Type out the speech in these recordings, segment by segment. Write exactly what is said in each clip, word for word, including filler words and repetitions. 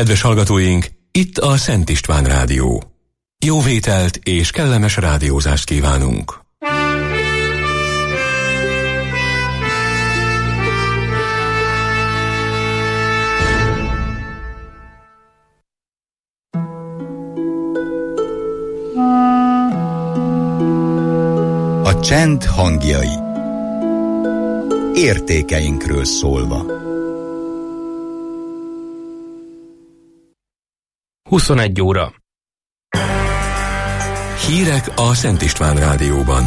Kedves hallgatóink, itt a Szent István Rádió. Jó vételt és kellemes rádiózást kívánunk! A csend hangjai. Értékeinkről szólva. huszonegy óra. Hírek a Szent István Rádióban.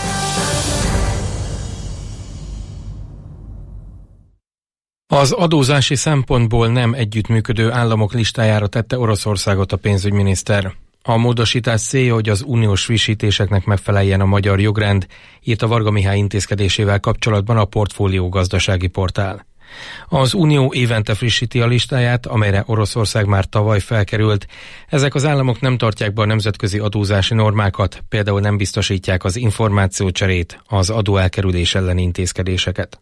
Az adózási szempontból nem együttműködő államok listájára tette Oroszországot a pénzügyminiszter. A módosítás célja, hogy az uniós frissítéseknek megfeleljen a magyar jogrend, írt a Varga Mihály intézkedésével kapcsolatban a Portfólió gazdasági portál. Az Unió évente frissíti a listáját, amelyre Oroszország már tavaly felkerült. Ezek az államok nem tartják be a nemzetközi adózási normákat, például nem biztosítják az információcserét, az adóelkerülés elleni intézkedéseket.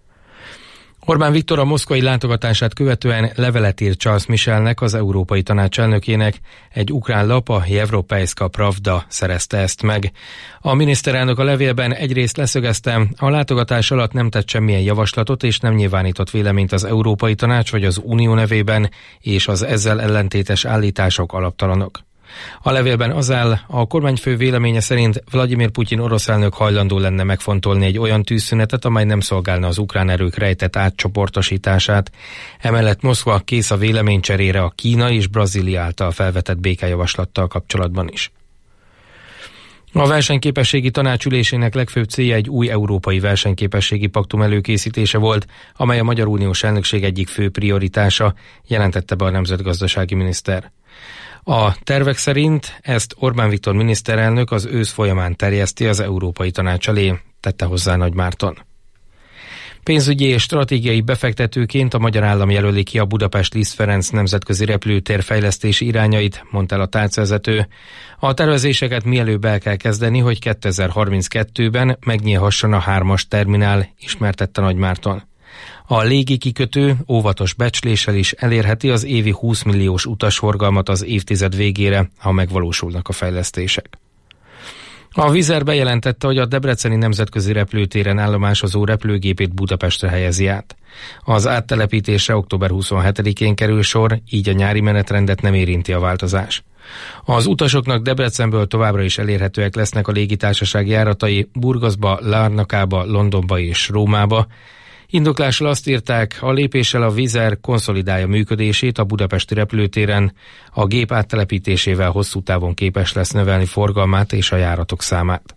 Orbán Viktor a moszkvai látogatását követően levelet írt Charles Michelnek, az Európai Tanács elnökének. Egy ukrán lap, a Jevropejszka Pravda szerezte ezt meg. A miniszterelnök a levélben egyrészt leszögezte, a látogatás alatt nem tett semmilyen javaslatot és nem nyilvánított véleményt az Európai Tanács vagy az Unió nevében, és az ezzel ellentétes állítások alaptalanok. A levélben az áll, a kormányfő véleménye szerint Vladimir Putyin orosz elnök hajlandó lenne megfontolni egy olyan tűzszünetet, amely nem szolgálna az ukrán erők rejtett átcsoportosítását. Emellett Moszkva kész a véleménycserére a Kína és Brazília által felvetett békejavaslattal kapcsolatban is. A versenyképességi tanács ülésének legfőbb célja egy új európai versenyképességi paktum előkészítése volt, amely a Magyar Uniós elnökség egyik fő prioritása, jelentette be a nemzetgazdasági miniszter. A tervek szerint ezt Orbán Viktor miniszterelnök az ősz folyamán terjeszti az Európai Tanács elé, tette hozzá Nagy Márton. Pénzügyi és stratégiai befektetőként a magyar állam jelöli ki a Budapest Liszt Ferenc nemzetközi repülőtér fejlesztési irányait, mondta el a tárcavezető. A tervezéseket mielőbb el kell kezdeni, hogy kétezer-harminckettőben megnyílhasson a hármas terminál, ismertette Nagy Márton. A légi kikötő óvatos becsléssel is elérheti az évi húsz milliós utasforgalmat az évtized végére, ha megvalósulnak a fejlesztések. A Vizer bejelentette, hogy a debreceni nemzetközi repülőtéren állomásozó repülőgépét Budapestre helyezi át. Az áttelepítésre október huszonhetedikén kerül sor, így a nyári menetrendet nem érinti a változás. Az utasoknak Debrecenből továbbra is elérhetőek lesznek a légitársaság járatai Burgaszba, Larnakába, Londonba és Rómába. Indoklással azt írták, a lépéssel a Vizer konszolidálja működését a budapesti repülőtéren, a gép áttelepítésével hosszú távon képes lesz növelni forgalmát és a járatok számát.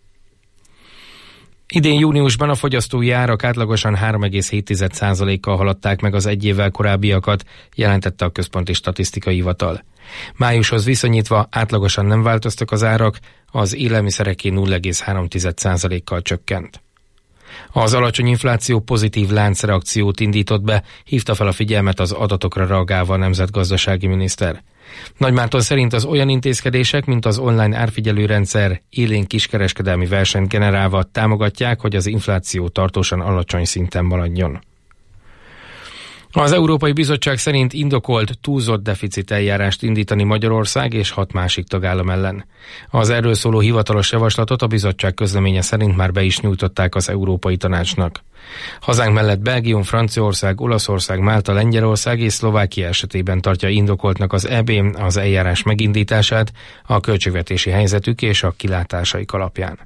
Idén júniusban a fogyasztói árak átlagosan három egész hét százalékkal haladták meg az egy évvel korábbiakat, jelentette a Központi Statisztikai Hivatal. Májushoz viszonyítva átlagosan nem változtak az árak, az élelmiszereké nulla egész három százalékkal csökkent. Az alacsony infláció pozitív láncreakciót indított be, hívta fel a figyelmet az adatokra reagálva a nemzetgazdasági miniszter. Nagy Márton szerint az olyan intézkedések, mint az online árfigyelőrendszer élénk kiskereskedelmi versenyt generálva támogatják, hogy az infláció tartósan alacsony szinten maradjon. Az Európai Bizottság szerint indokolt túlzott deficit eljárást indítani Magyarország és hat másik tagállam ellen. Az erről szóló hivatalos javaslatot a bizottság közleménye szerint már be is nyújtották az Európai Tanácsnak. Hazánk mellett Belgium, Franciaország, Olaszország, Málta, Lengyelország és Szlovákia esetében tartja indokoltnak az é bé az eljárás megindítását a költségvetési helyzetük és a kilátásaik alapján.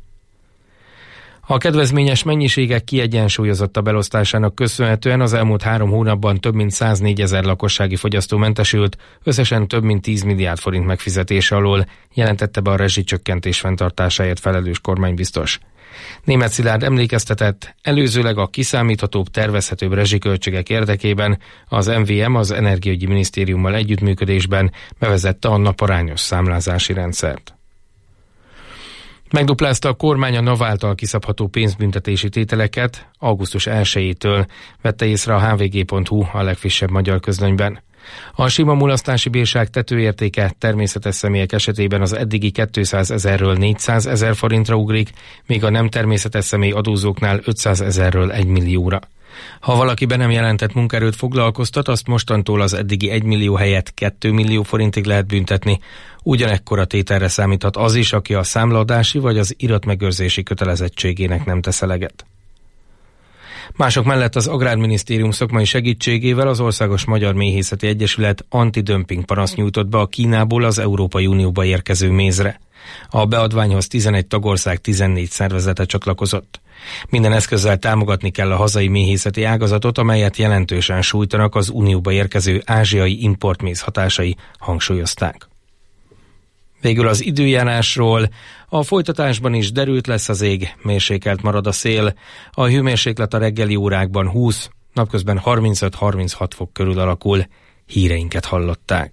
A kedvezményes mennyiségek kiegyensúlyozottabb elosztásának köszönhetően az elmúlt három hónapban több mint száznégyezer lakossági fogyasztó mentesült, összesen több mint tíz milliárd forint megfizetése alól, jelentette be a rezsicsökkentés fenntartásáért felelős kormánybiztos. Németh Szilárd emlékeztetett, előzőleg a kiszámíthatóbb, tervezhetőbb rezsiköltségek érdekében az em vé em az Energiaügyi Minisztériummal együttműködésben bevezette a naparányos számlázási rendszert. Megduplázta a kormány a NAV által kiszabható pénzbüntetési tételeket, augusztus elsejétől, vette észre a há vé gé pont hú a legfrissebb magyar közlönyben. A sima mulasztási bírság tetőértéke természetes személyek esetében az eddigi kétszázezerről négyszázezer forintra ugrik, míg a nem természetes személy adózóknál ötszázezerről egy millióra. Ha valaki be nem jelentett munkaerőt foglalkoztat, azt mostantól az eddigi egy millió helyett két millió forintig lehet büntetni. Ugyanekkora tételre számíthat az is, aki a számlaadási vagy az iratmegőrzési kötelezettségének nem tesz eleget. Mások mellett az Agrárminisztérium szakmai segítségével az Országos Magyar Méhészeti Egyesület antidömping panaszt nyújtott be a Kínából az Európai Unióba érkező mézre. A beadványhoz tizenegy tagország tizennégy szervezete csatlakozott. Minden eszközzel támogatni kell a hazai méhészeti ágazatot, amelyet jelentősen sújtanak az Unióba érkező ázsiai importméz hatásai, hangsúlyozták. Végül az időjárásról. A folytatásban is derült lesz az ég, mérsékelt marad a szél. A hőmérséklet a reggeli órákban húsz, napközben harmincöt-harminchat fok körül alakul. Híreinket hallották.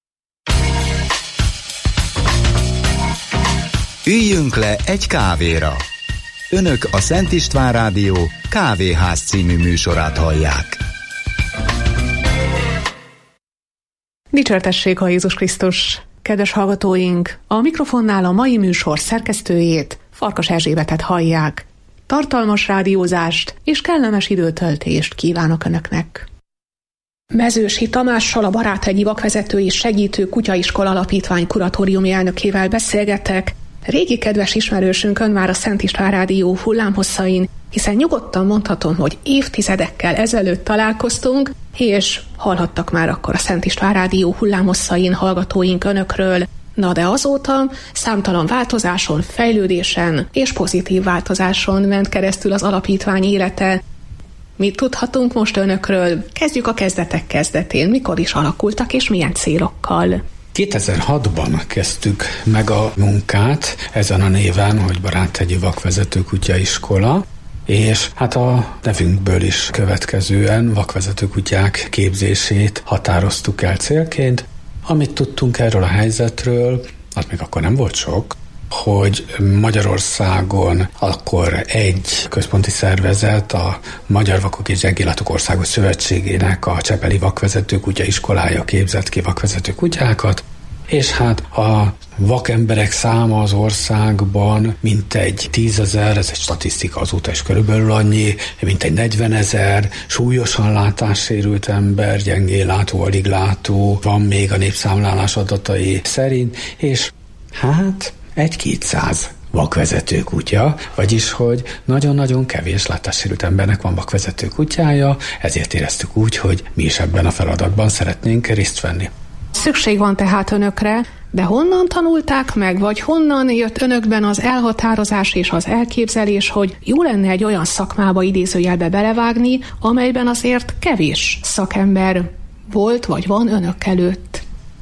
Üljünk le egy kávéra. Önök a Szent István Rádió Kávéház című műsorát hallják. Dicsértessék a Jézus Krisztus! Kedves hallgatóink, a mikrofonnál a mai műsor szerkesztőjét, Farkas Erzsébetet hallják. Tartalmas rádiózást és kellemes időtöltést kívánok Önöknek! Mezősi Tamással, a Baráthegyi Vakvezető és Segítő Kutyaiskola Alapítvány kuratóriumi elnökével beszélgetek. Régi kedves ismerősünkön már a Szent István Rádió hullámhosszain, hiszen nyugodtan mondhatom, hogy évtizedekkel ezelőtt találkoztunk, és hallhattak már akkor a Szent István Rádió hullámhosszain hallgatóink Önökről. Na de azóta számtalan változáson, fejlődésen és pozitív változáson ment keresztül az alapítvány élete. Mit tudhatunk most Önökről? Kezdjük a kezdetek kezdetén. Mikor is alakultak és milyen célokkal? kétezer-hatban kezdtük meg a munkát ezen a néven, hogy Baráthegyi Vakvezető Kutyaiskola, és hát a nevünkből is következően vakvezető kutyák képzését határoztuk el célként. Amit tudtunk erről a helyzetről, az még akkor nem volt sok, hogy Magyarországon akkor egy központi szervezet, a Magyar Vakok és Gyengénlátók Országos Szövetségének a Csepeli Vakvezető Kutyaiskolája képzett ki vakvezető kutyákat, és hát a vakemberek száma az országban mintegy tízezer, ez egy statisztika, azóta is körülbelül annyi, mintegy negyvenezer, súlyosan látássérült ember, gyengén látó, alig látó van még a népszámlálás adatai szerint, és hát egy-kétszáz vakvezető kutya, vagyis hogy nagyon-nagyon kevés látássérült embernek van vakvezető kutyája, ezért éreztük úgy, hogy mi is ebben a feladatban szeretnénk részt venni. Szükség van tehát Önökre, de honnan tanulták meg, vagy honnan jött Önökben az elhatározás és az elképzelés, hogy jó lenne egy olyan szakmába idézőjelbe belevágni, amelyben azért kevés szakember volt, vagy van Önök előtt?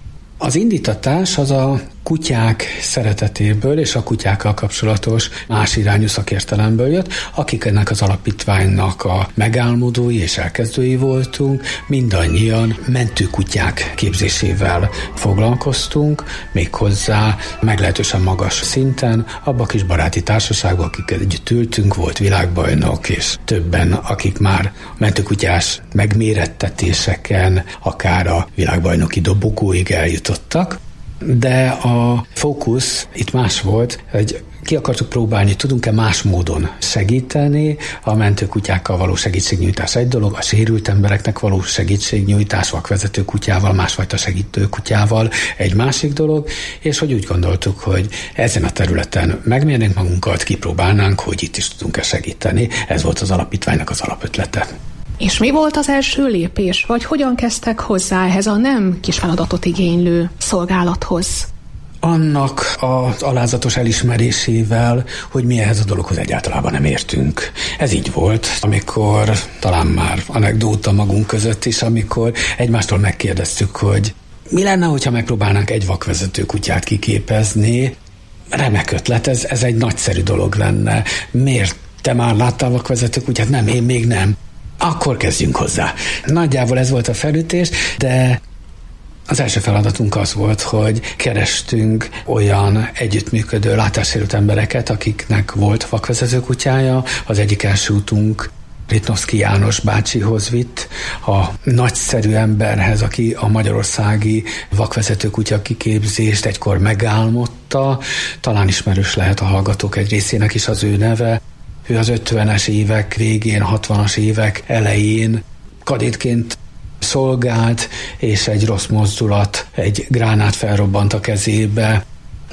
Az indítatás az a kutyák szeretetéből és a kutyákkal kapcsolatos más irányú szakértelemből jött, akik ennek az alapítványnak a megálmodói és elkezdői voltunk, mindannyian mentőkutyák képzésével foglalkoztunk, méghozzá meglehetősen magas szinten, abban a kis baráti társaságban, akik együtt ültünk, volt világbajnok, és többen, akik már mentőkutyás megmérettetéseken, akár a világbajnoki dobogóig eljutottak. De a fókusz itt más volt, hogy ki akartuk próbálni, tudunk-e más módon segíteni, a mentőkutyákkal való segítségnyújtás egy dolog, a sérült embereknek való segítségnyújtás, vakvezető kutyával, másfajta segítő kutyával egy másik dolog, és hogy úgy gondoltuk, hogy ezen a területen megmérnénk magunkat, kipróbálnánk, hogy itt is tudunk-e segíteni. Ez volt az alapítványnak az alapötlete. És mi volt az első lépés, vagy hogyan kezdtek hozzá ehhez a nem kis feladatot igénylő szolgálathoz? Annak az alázatos elismerésével, hogy mi ehhez a dologhoz egyáltalán nem értünk. Ez így volt, amikor talán már anekdóta magunk között is, amikor egymástól megkérdeztük, hogy mi lenne, hogyha megpróbálnánk egy vakvezető kutyát kiképezni. Remek ötlet, ez, ez egy nagyszerű dolog lenne. Miért? Te már láttál vakvezető kutyát? Nem, én még nem. Akkor kezdjünk hozzá. Nagyjából ez volt a felütés, de az első feladatunk az volt, hogy kerestünk olyan együttműködő látássérült embereket, akiknek volt vakvezető kutyája. Az egyik első útunk Ritnovszky János bácsihoz vitt, a nagyszerű emberhez, aki a magyarországi vakvezető kutya kiképzést egykor megálmodta. Talán ismerős lehet a hallgatók egy részének is az ő neve. Ő az ötvenes évek végén, hatvanas évek elején kadétként szolgált, és egy rossz mozdulat, egy gránát felrobbant a kezébe,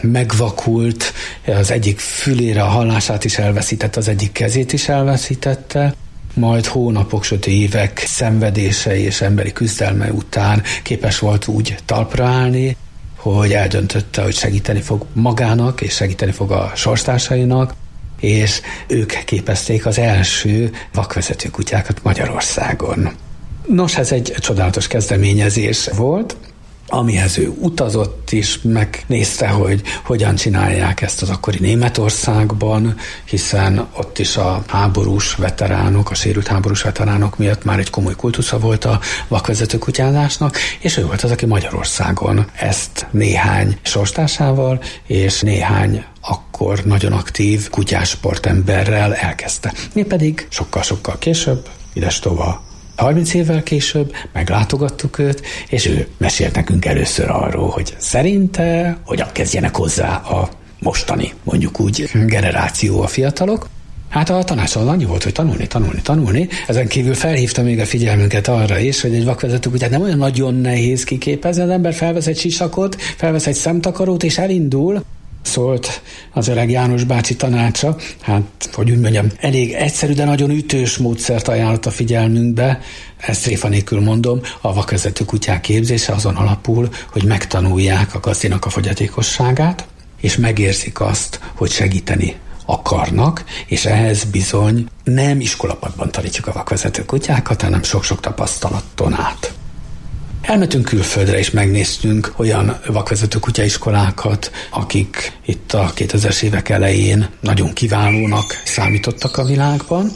megvakult, az egyik fülére a hallását is elveszítette, az egyik kezét is elveszítette, majd hónapok, sőt évek szenvedése és emberi küzdelme után képes volt úgy talpra állni, hogy eldöntötte, hogy segíteni fog magának, és segíteni fog a sorstársainak, és ők képezték az első vakvezető kutyákat Magyarországon. Nos, ez egy csodálatos kezdeményezés volt, amihez ő utazott is, megnézte, hogy hogyan csinálják ezt az akkori Németországban, hiszen ott is a háborús veteránok, a sérült háborús veteránok miatt már egy komoly kultusza volt a vakvezető kutyázásnak, és ő volt az, aki Magyarországon ezt néhány sorstársával és néhány akkor nagyon aktív kutyásportemberrel elkezdte. Mi pedig sokkal-sokkal később, idestova harminc évvel később meglátogattuk őt, és ő mesélt nekünk először arról, hogy szerinte hogyan kezdjenek hozzá a mostani, mondjuk úgy, generáció, a fiatalok. Hát a tanács az annyi volt, hogy tanulni, tanulni, tanulni. Ezen kívül felhívta még a figyelmünket arra is, hogy egy vakvezető kutyát nem olyan nagyon nehéz kiképezni, az ember felvesz egy sisakot, felvesz egy szemtakarót, és elindul. Szólt az öreg János bácsi tanácsa, hát, hogy úgy mondjam, elég egyszerű, de nagyon ütős módszert ajánlott a figyelmünkbe. Ezt tréfa nélkül mondom, a vakvezető kutyák képzése azon alapul, hogy megtanulják a gazdinak a fogyatékosságát, és megérzik azt, hogy segíteni akarnak, és ehhez bizony nem iskolapadban tanítjuk a vakvezető kutyákat, hanem sok-sok tapasztalaton át. Elmentünk külföldre, és megnéztünk olyan vakvezető kutyaiskolákat, akik itt a kétezres évek elején nagyon kiválónak számítottak a világban,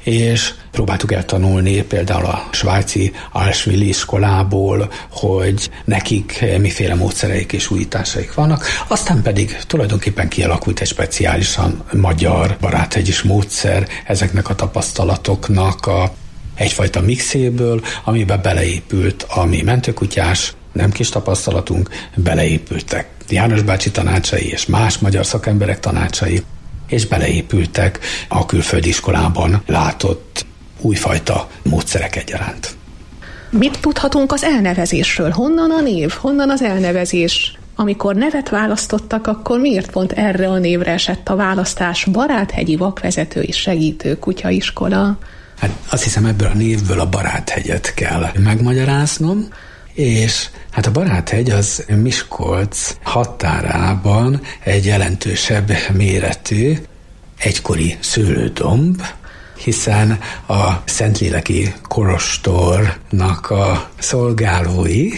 és próbáltuk eltanulni például a svájci Alswilli iskolából, hogy nekik miféle módszereik és újításaik vannak, aztán pedig tulajdonképpen kialakult egy speciálisan magyar baráthegyis módszer ezeknek a tapasztalatoknak a egyfajta mixéből, amiben beleépült a mi mentőkutyás, nem kis tapasztalatunk, beleépültek János bácsi tanácsai és más magyar szakemberek tanácsai, és beleépültek a külföldi iskolában látott újfajta módszerek egyaránt. Mit tudhatunk az elnevezésről? Honnan a név? Honnan az elnevezés? Amikor nevet választottak, akkor miért pont erre a névre esett a választás? Baráthegyi vakvezető és segítő kutyaiskola. Hát azt hiszem, ebből a névből a Baráthegyet kell megmagyaráznom, és hát a Baráthegy az Miskolc határában egy jelentősebb méretű, egykori szőlődomb, hiszen a Szentléleki kolostornak a szolgálói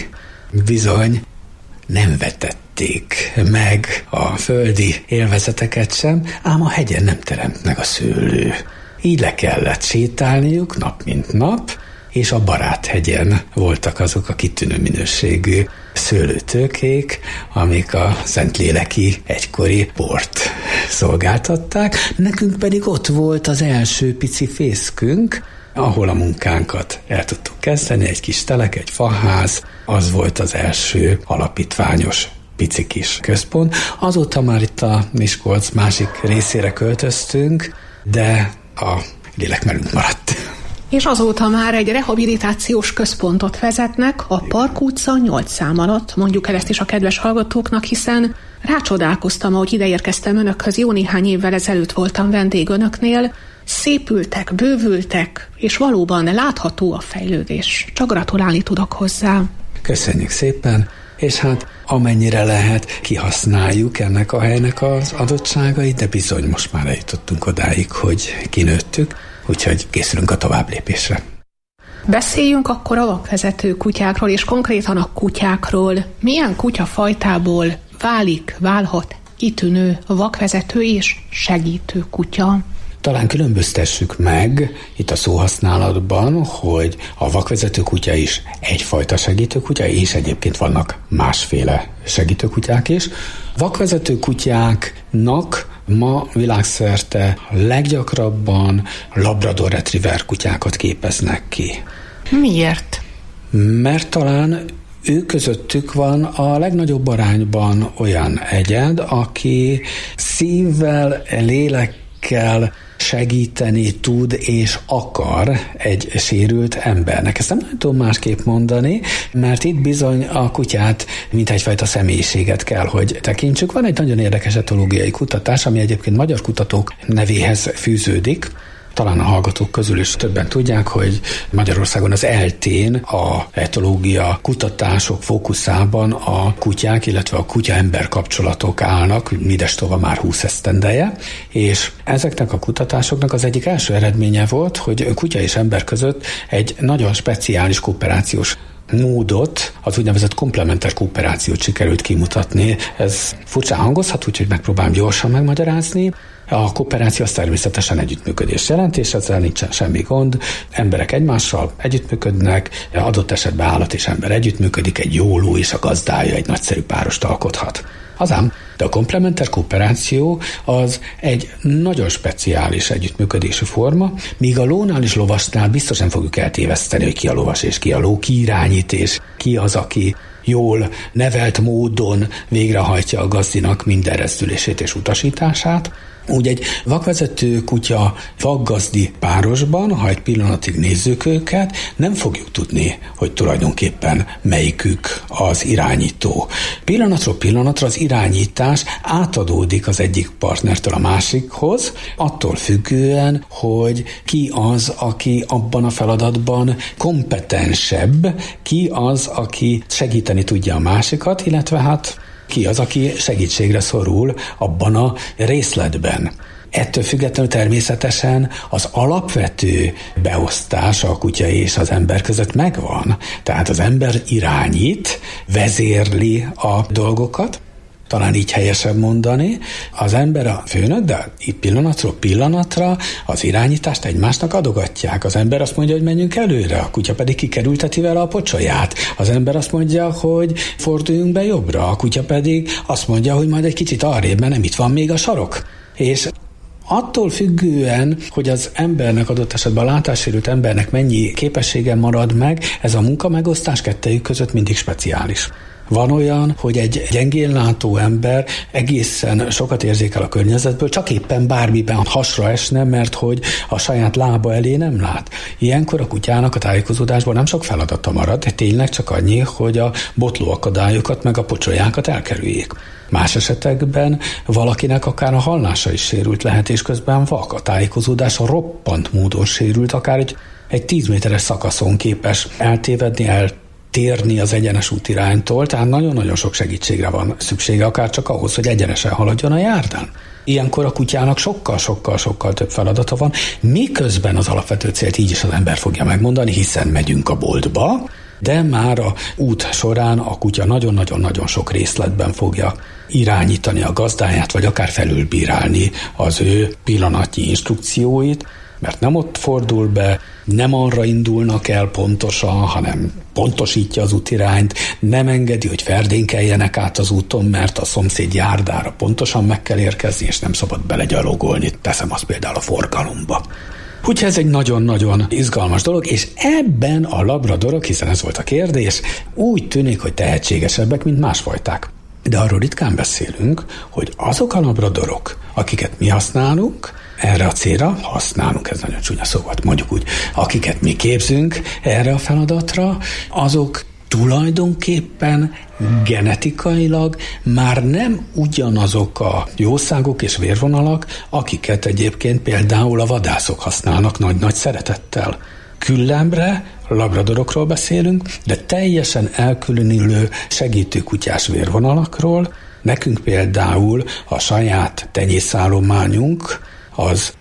bizony nem vetették meg a földi élvezeteket sem, ám a hegyen nem teremt meg a szőlő. Így le kellett sétálniuk nap mint nap, és a Baráthegyen voltak azok a kitűnő minőségű szőlőtőkék, amik a Szentléleki egykori bort szolgáltatták. Nekünk pedig ott volt az első pici fészkünk, ahol a munkánkat el tudtuk kezdeni, egy kis telek, egy faház, az volt az első alapítványos pici kis központ. Azóta már itt a Miskolc másik részére költöztünk, de a lélekmerünk maradt. És azóta már egy rehabilitációs központot vezetnek a Park utca nyolc szám alatt, mondjuk el ezt is a kedves hallgatóknak, hiszen rácsodálkoztam, ahogy ideérkeztem önökhöz, jó néhány évvel ezelőtt voltam vendég önöknél, szépültek, bővültek, és valóban látható a fejlődés. Csak gratulálni tudok hozzá. Köszönjük szépen, és hát amennyire lehet, kihasználjuk ennek a helynek az adottságait, de bizony most már eljutottunk odáig, hogy kinőttük, úgyhogy készülünk a továbblépésre. Beszéljünk akkor a vakvezető kutyákról, és konkrétan a kutyákról. Milyen kutyafajtából válik, válhat kitűnő vakvezető és segítő kutya? Talán különböztessük meg itt a szóhasználatban, hogy a vakvezető kutya is egyfajta segítőkutya, és egyébként vannak másféle segítőkutyák is. Vakvezető kutyáknak ma világszerte leggyakrabban Labrador Retriever kutyákat képeznek ki. Miért? Mert talán ő közöttük van a legnagyobb arányban olyan egyed, aki szívvel, lélekkel segíteni tud és akar egy sérült embernek. Ezt nem tudom másképp mondani, mert itt bizony a kutyát mint egyfajta személyiséget kell, hogy tekintsük. Van egy nagyon érdekes etológiai kutatás, ami egyébként magyar kutatók nevéhez fűződik. Talán a hallgatók közül is többen tudják, hogy Magyarországon az eltén a etológia kutatások fókuszában a kutyák, illetve a kutya-ember kapcsolatok állnak, mindestova már húsz esztendeje, és ezeknek a kutatásoknak az egyik első eredménye volt, hogy kutya és ember között egy nagyon speciális kooperációs módot, az úgynevezett komplementer kooperációt sikerült kimutatni. Ez furcsán hangozhat, úgyhogy megpróbálom gyorsan megmagyarázni. A kooperáció az természetesen együttműködés jelent, és ezzel nincsen semmi gond. Emberek egymással együttműködnek, adott esetben állat és ember együttműködik, egy jó ló és a gazdája egy nagyszerű párost alkothat. Azám, de a komplementer kooperáció az egy nagyon speciális együttműködési forma, míg a lónál és lovasnál biztos nem fogjuk eltéveszteni, hogy ki a lovas és ki a ló, ki irányít és ki az, aki jól nevelt módon végrehajtja a gazdinak minden rezdülését és utasítását. Úgy egy vakvezető kutya vakgazdi párosban, ha egy pillanatig nézzük őket, nem fogjuk tudni, hogy tulajdonképpen melyikük az irányító. Pillanatról pillanatra az irányítás átadódik az egyik partnertől a másikhoz, attól függően, hogy ki az, aki abban a feladatban kompetensebb, ki az, aki segíteni tudja a másikat, illetve hát ki az, aki segítségre szorul abban a részletben. Ettől függetlenül természetesen az alapvető beosztás a kutya és az ember között megvan. Tehát az ember irányít, vezérli a dolgokat, talán így helyesebb mondani, az ember a főnök, de itt pillanatról pillanatra az irányítást egymásnak adogatják. Az ember azt mondja, hogy menjünk előre, a kutya pedig kikerülteti vele a pocsolyát. Az ember azt mondja, hogy forduljunk be jobbra, a kutya pedig azt mondja, hogy majd egy kicsit arrébb, mert nem itt van még a sarok. És attól függően, hogy az embernek, adott esetben a látássérült embernek mennyi képessége marad meg, ez a munkamegosztás kettejük között mindig speciális. Van olyan, hogy egy gyengén látó ember egészen sokat érzékel a környezetből, csak éppen bármiben hasra esne, mert hogy a saját lába elé nem lát. Ilyenkor a kutyának a tájékozódásban nem sok feladata marad, de tényleg csak annyi, hogy a botlóakadályokat meg a pocsolyákat elkerüljék. Más esetekben valakinek akár a hallása is sérült lehet, és közben vak. A tájékozódása roppant módon sérült, akár egy, egy tíz méteres szakaszon képes eltévedni, el térni az egyenes útiránytól, tehát nagyon-nagyon sok segítségre van szüksége, akár csak ahhoz, hogy egyenesen haladjon a járdán. Ilyenkor a kutyának sokkal-sokkal-sokkal több feladata van, miközben az alapvető célt így is az ember fogja megmondani, hiszen megyünk a boltba, de már a út során a kutya nagyon-nagyon-nagyon sok részletben fogja irányítani a gazdáját, vagy akár felülbírálni az ő pillanatnyi instrukcióit, mert nem ott fordul be, nem arra indulnak el pontosan, hanem pontosítja az útirányt, nem engedi, hogy ferdénkeljenek át az úton, mert a szomszéd járdára pontosan meg kell érkezni, és nem szabad belegyalogolni, teszem azt például a forgalomba. Úgyhogy ez egy nagyon-nagyon izgalmas dolog, és ebben a labradorok, hiszen ez volt a kérdés, úgy tűnik, hogy tehetségesebbek, mint másfajták. De arról ritkán beszélünk, hogy azok a labradorok, akiket mi használunk, erre a célra használunk, ez nagyon csúnya szó volt, mondjuk úgy, akiket mi képzünk erre a feladatra, azok tulajdonképpen genetikailag már nem ugyanazok a jószágok és vérvonalak, akiket egyébként például a vadászok használnak nagy-nagy szeretettel. Küllembre, labradorokról beszélünk, de teljesen elkülönülő segítőkutyás vérvonalakról. Nekünk például a saját tenyészállományunk az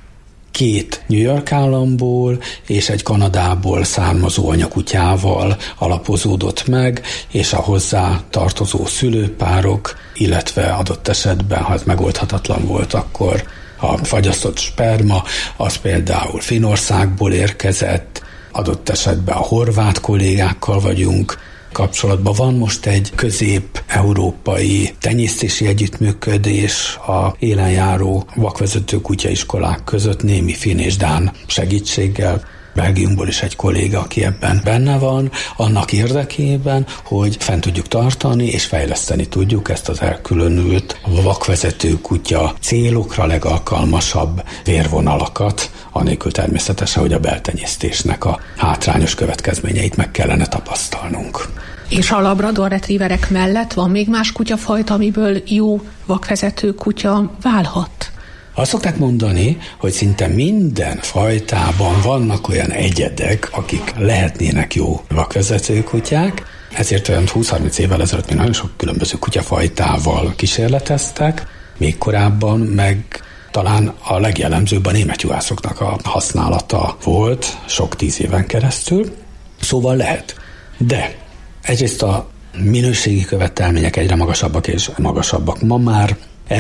két New York államból és egy Kanadából származó anyakutyával alapozódott meg, és a hozzá tartozó szülőpárok, illetve adott esetben, ha ez megoldhatatlan volt, akkor a fagyasztott sperma, az például Finnországból érkezett, adott esetben a horvát kollégákkal vagyunk kapcsolatban. Van most egy közép-európai tenyésztési együttműködés a élenjáró vakvezető kutyaiskolák között némi finn és dán segítséggel. Belgiumból is egy kolléga, aki ebben benne van, annak érdekében, hogy fent tudjuk tartani és fejleszteni tudjuk ezt az elkülönült vakvezető kutya célokra legalkalmasabb vérvonalakat, anélkül természetesen, hogy a beltenyésztésnek a hátrányos következményeit meg kellene tapasztalnunk. És a labrador retrieverek mellett van még más kutyafajta, amiből jó vakvezető kutya válhat? Azt szokták mondani, hogy szinte minden fajtában vannak olyan egyedek, akik lehetnének jó vakvezető kutyák, ezért olyan húsz-harminc évvel ezelőtt még nagyon sok különböző kutyafajtával kísérleteztek, még korábban meg talán a legjellemzőbb a német juhászoknak a használata volt sok tíz éven keresztül, szóval lehet. De egyrészt a minőségi követelmények egyre magasabbak és magasabbak. Ma már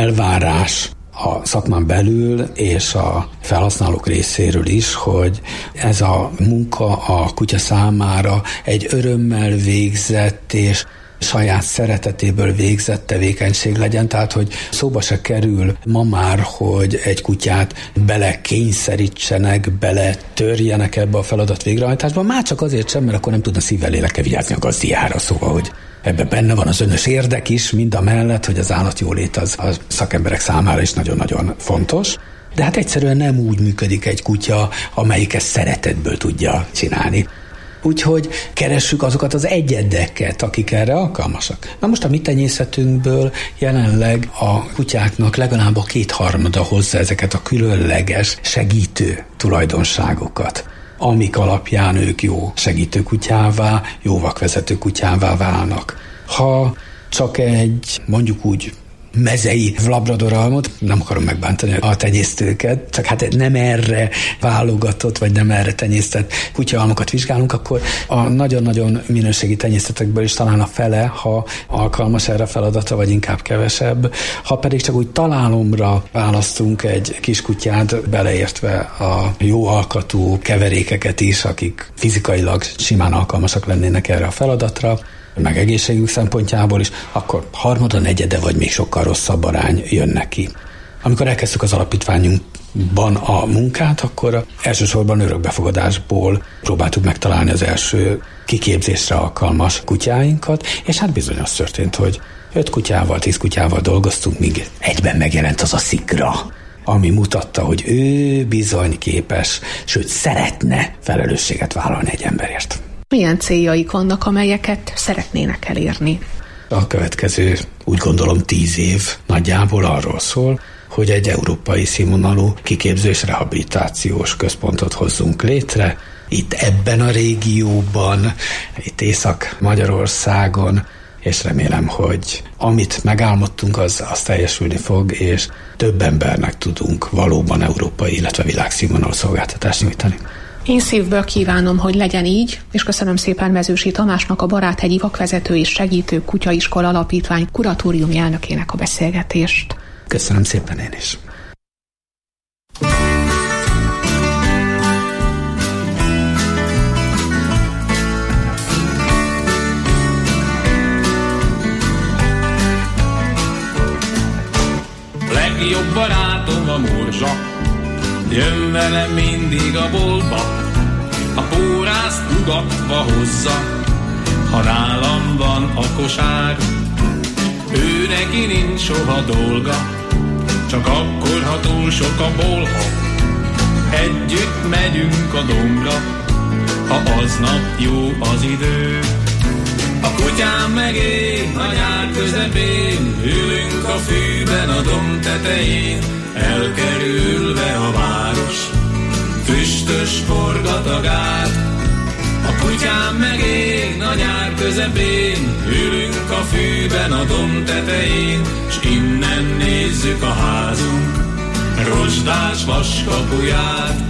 elvárás a szakmán belül és a felhasználók részéről is, hogy ez a munka a kutya számára egy örömmel végzett és saját szeretetéből végzett tevékenység legyen, tehát hogy szóba se kerül ma már, hogy egy kutyát bele kényszerítsenek, bele törjenek ebbe a feladat végrehajtásba, már csak azért sem, mert akkor nem tudna szívvel lélekkel vigyázni a gazdiára, szóval, hogy ebben benne van az önös érdek is, mind a mellett, hogy az állatjólét az a szakemberek számára is nagyon-nagyon fontos. De hát egyszerűen nem úgy működik egy kutya, amelyik ezt szeretetből tudja csinálni. Úgyhogy keressük azokat az egyedeket, akik erre alkalmasak. Na most a mi tenyészetünkből jelenleg a kutyáknak legalább a kétharmada hozza ezeket a különleges segítő tulajdonságokat, amik alapján ők jó segítő kutyává, jó vakvezető kutyává válnak. Ha csak egy, mondjuk úgy, mezei labradoralmot, nem akarom megbántani a tenyésztőket, csak hát nem erre válogatott, vagy nem erre tenyésztett kutyaalmokat vizsgálunk, akkor a nagyon-nagyon minőségi tenyészetekből is talán a fele, ha alkalmas erre a feladatra, vagy inkább kevesebb. Ha pedig csak úgy találomra választunk egy kis kutyát, beleértve a jó alkatú keverékeket is, akik fizikailag simán alkalmasak lennének erre a feladatra, meg egészségük szempontjából is, akkor harmada, negyede vagy még sokkal rosszabb arány jön neki. Amikor elkezdtük az alapítványunkban a munkát, akkor elsősorban örökbefogadásból próbáltuk megtalálni az első kiképzésre alkalmas kutyáinkat, és hát bizony az történt, hogy öt kutyával, tíz kutyával dolgoztunk, míg egyben megjelent az a szikra, ami mutatta, hogy ő bizony képes, sőt szeretne felelősséget vállalni egy emberért. Milyen céljaik vannak, amelyeket szeretnének elérni? A következő, úgy gondolom, tíz év nagyjából arról szól, hogy egy európai színvonalú kiképző és rehabilitációs központot hozzunk létre. Itt ebben a régióban, itt Észak-Magyarországon, és remélem, hogy amit megálmodtunk, az, az teljesülni fog, és több embernek tudunk valóban európai, illetve világszínvonalú szolgáltatást nyújtani. Én szívből kívánom, hogy legyen így, és köszönöm szépen Mezősi Tamásnak, a Baráthegyi Vakvezető és Segítő Kutyaiskola Alapítvány kuratóriumi elnökének a beszélgetést. Köszönöm szépen én is. Legjobb barátom a morzsa, jön velem mindig a boltba, a pórázt ugatva hozza, ha nálam van a kosár. Ő neki nincs soha dolga, csak akkor, ha túl sok a bolha. Együtt megyünk a dombra, ha aznap jó az idő. A kutyám meg én, a nyár közepén, ülünk a fűben a domb tetején, elkerülve a város, füstös forgat a gát. A kutyám meg én, a nyár közepén, ülünk a fűben a domb tetején, s innen nézzük a házunk rozsdás vaskapuját.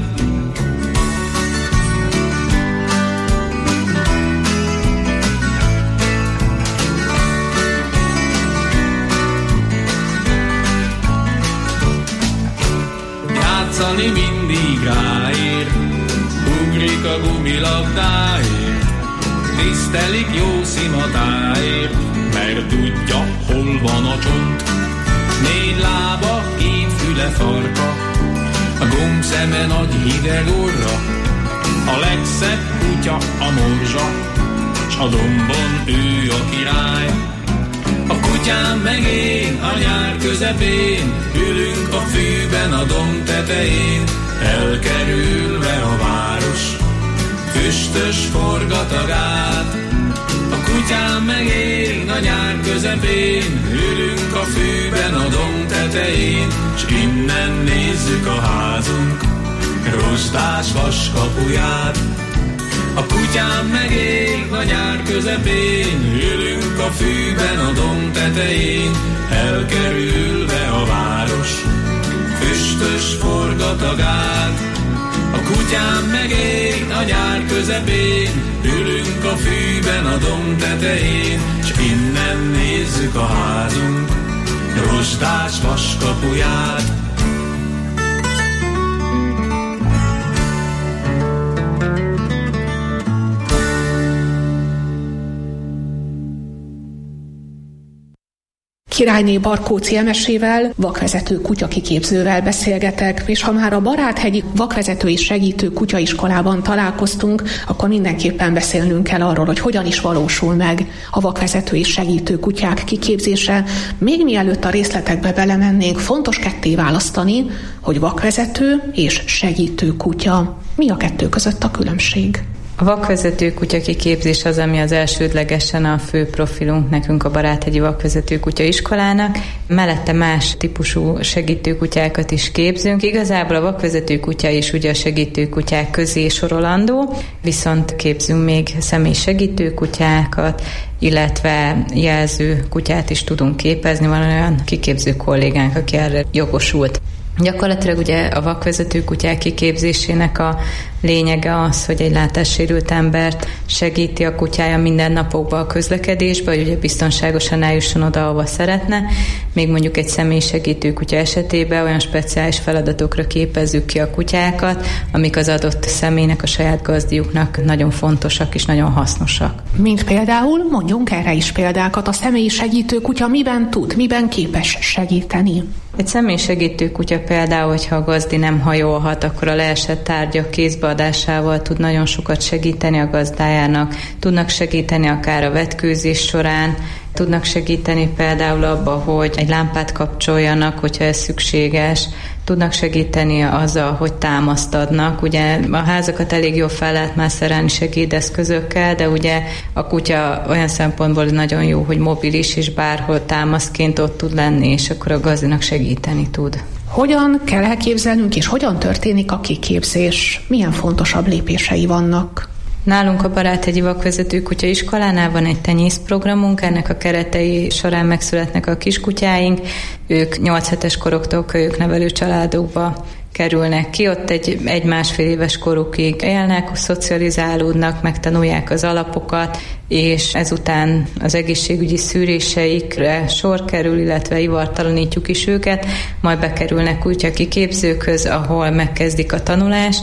Játszani mindig ráér, ugrik a gumilabdáért, tisztelik jó szimatáért, mert tudja, hol van a csont. Négy lába, két füle farka, a gombszeme nagy hideg orra, a legszebb kutya a morzsa, s a dombon ő a király. A kutyám meg én a nyár közepén, ülünk a fűben a domb tetején, elkerülve a város, füstös forgat a gát. A kutyám meg én a nyár közepén, ülünk a fűben a domb tetején, s innen nézzük a házunk rozsdás vaskapuját. A kutyám meg én a nyár közepén, ülünk a fűben a domb tetején, elkerülve a város, füstös forgat a gát. A kutyám meg én a nyár közepén, ülünk a fűben a domb tetején, s innen nézzük a házunk rozsdás vaskapuját. Királyné Barkóczy Emesével, vakvezető kutyakiképzővel beszélgetek, és ha már a Baráthegyi Vakvezető és Segítő Kutyaiskolában találkoztunk, akkor mindenképpen beszélnünk kell arról, hogy hogyan is valósul meg a vakvezető és segítő kutyák kiképzése. Még mielőtt a részletekbe belemennénk, fontos ketté választani, hogy vakvezető és segítő kutya. Mi a kettő között a különbség? A vakvezető kutya kiképzés az, ami az elsődlegesen a fő profilunk nekünk a Baráthegyi Vakvezető Kutyaiskolának. Mellette más típusú segítőkutyákat is képzünk. Igazából a vakvezető kutya is ugye a segítőkutyák közé sorolandó, viszont képzünk még személy segítőkutyákat, illetve jelző kutyát is tudunk képezni. Van olyan kiképző kollégánk, aki erre jogosult. Gyakorlatilag ugye a vakvezető kutyák kiképzésének a lényege az, hogy egy látássérült embert segíti a kutyája minden napokban a közlekedésbe, hogy ugye biztonságosan eljusson oda, ahova szeretne. Még mondjuk egy személysegítő kutya esetében olyan speciális feladatokra képezzük ki a kutyákat, amik az adott személynek, a saját gazdiuknak nagyon fontosak és nagyon hasznosak. Mint például, mondjunk erre is példákat, a személyi segítő kutya miben tud, miben képes segíteni? Egy személysegítő kutya például, hogyha a gazdi nem hajolhat, akkor a leesett tárgyak kézbeadásával tud nagyon sokat segíteni a gazdájának, tudnak segíteni akár a vetkőzés során, tudnak segíteni például abba, hogy egy lámpát kapcsoljanak, hogyha ez szükséges, tudnak segíteni azzal, hogy támaszt adnak. Ugye a házakat elég jól fel lehet már szerelni segédeszközökkel, de ugye a kutya olyan szempontból nagyon jó, hogy mobilis, és bárhol támaszként ott tud lenni, és akkor a gazdinak segíteni tud. Hogyan kell elképzelnünk, és hogyan történik a kiképzés? Milyen fontosabb lépései vannak? Nálunk a Baráthegyi Vakvezető Kutyaiskolánál van egy tenyészprogramunk, ennek a keretei során megszületnek a kiskutyáink. Ők nyolc hetes koroktól kölyöknevelő családokba kerülnek ki, ott egy, egy másfél éves korukig élnek, szocializálódnak, megtanulják az alapokat, és ezután az egészségügyi szűréseikre sor kerül, illetve ivartalanítjuk is őket, majd bekerülnek kutyakiképzőkhöz, ahol megkezdik a tanulást,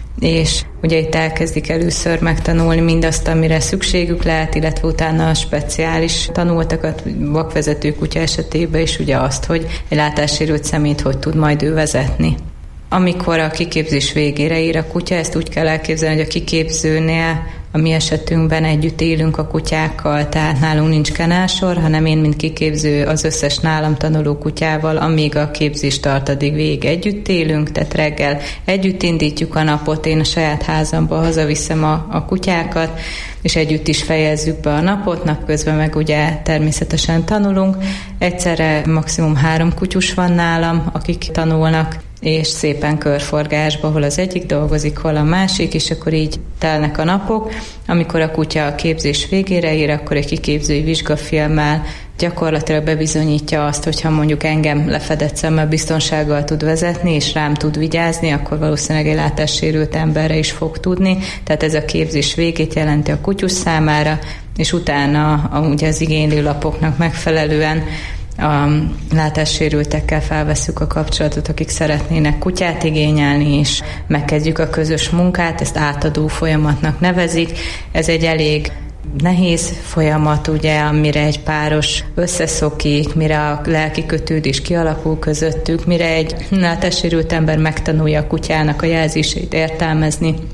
és ugye itt elkezdik először megtanulni mindazt, amire szükségük lehet, illetve utána a speciális tanultakat vakvezető kutya esetében is ugye azt, hogy egy látássérült személyt hogy tud majd ő vezetni. Amikor a kiképzés végére ér a kutya, ezt úgy kell elképzelni, hogy a kiképzőnél a mi esetünkben együtt élünk a kutyákkal, tehát nálunk nincs kenásor, hanem én, mint kiképző, az összes nálam tanuló kutyával, amíg a képzés tart, addig végig együtt élünk, tehát reggel együtt indítjuk a napot, én a saját házamba hazaviszem a, a kutyákat, és együtt is fejezzük be a napot, napközben meg ugye természetesen tanulunk. Egyszerre maximum három kutyus van nálam, akik tanulnak, és szépen körforgásba, hol az egyik dolgozik, hol a másik, és akkor így telnek a napok. Amikor a kutya a képzés végére ér, akkor egy kiképzői vizsgafilmmel gyakorlatilag bebizonyítja azt, hogyha mondjuk engem lefedett szemmel biztonsággal tud vezetni, és rám tud vigyázni, akkor valószínűleg egy látássérült emberre is fog tudni. Tehát ez a képzés végét jelenti a kutyus számára, és utána a, ugye az igénylő lapoknak megfelelően a látássérültekkel felvesszük a kapcsolatot, akik szeretnének kutyát igényelni, és megkezdjük a közös munkát, ezt átadó folyamatnak nevezik. Ez egy elég nehéz folyamat, ugye, amire egy páros összeszokik, mire a lelki kötődés kialakul közöttük, mire egy látássérült ember megtanulja a kutyának a jelzéseit értelmezni,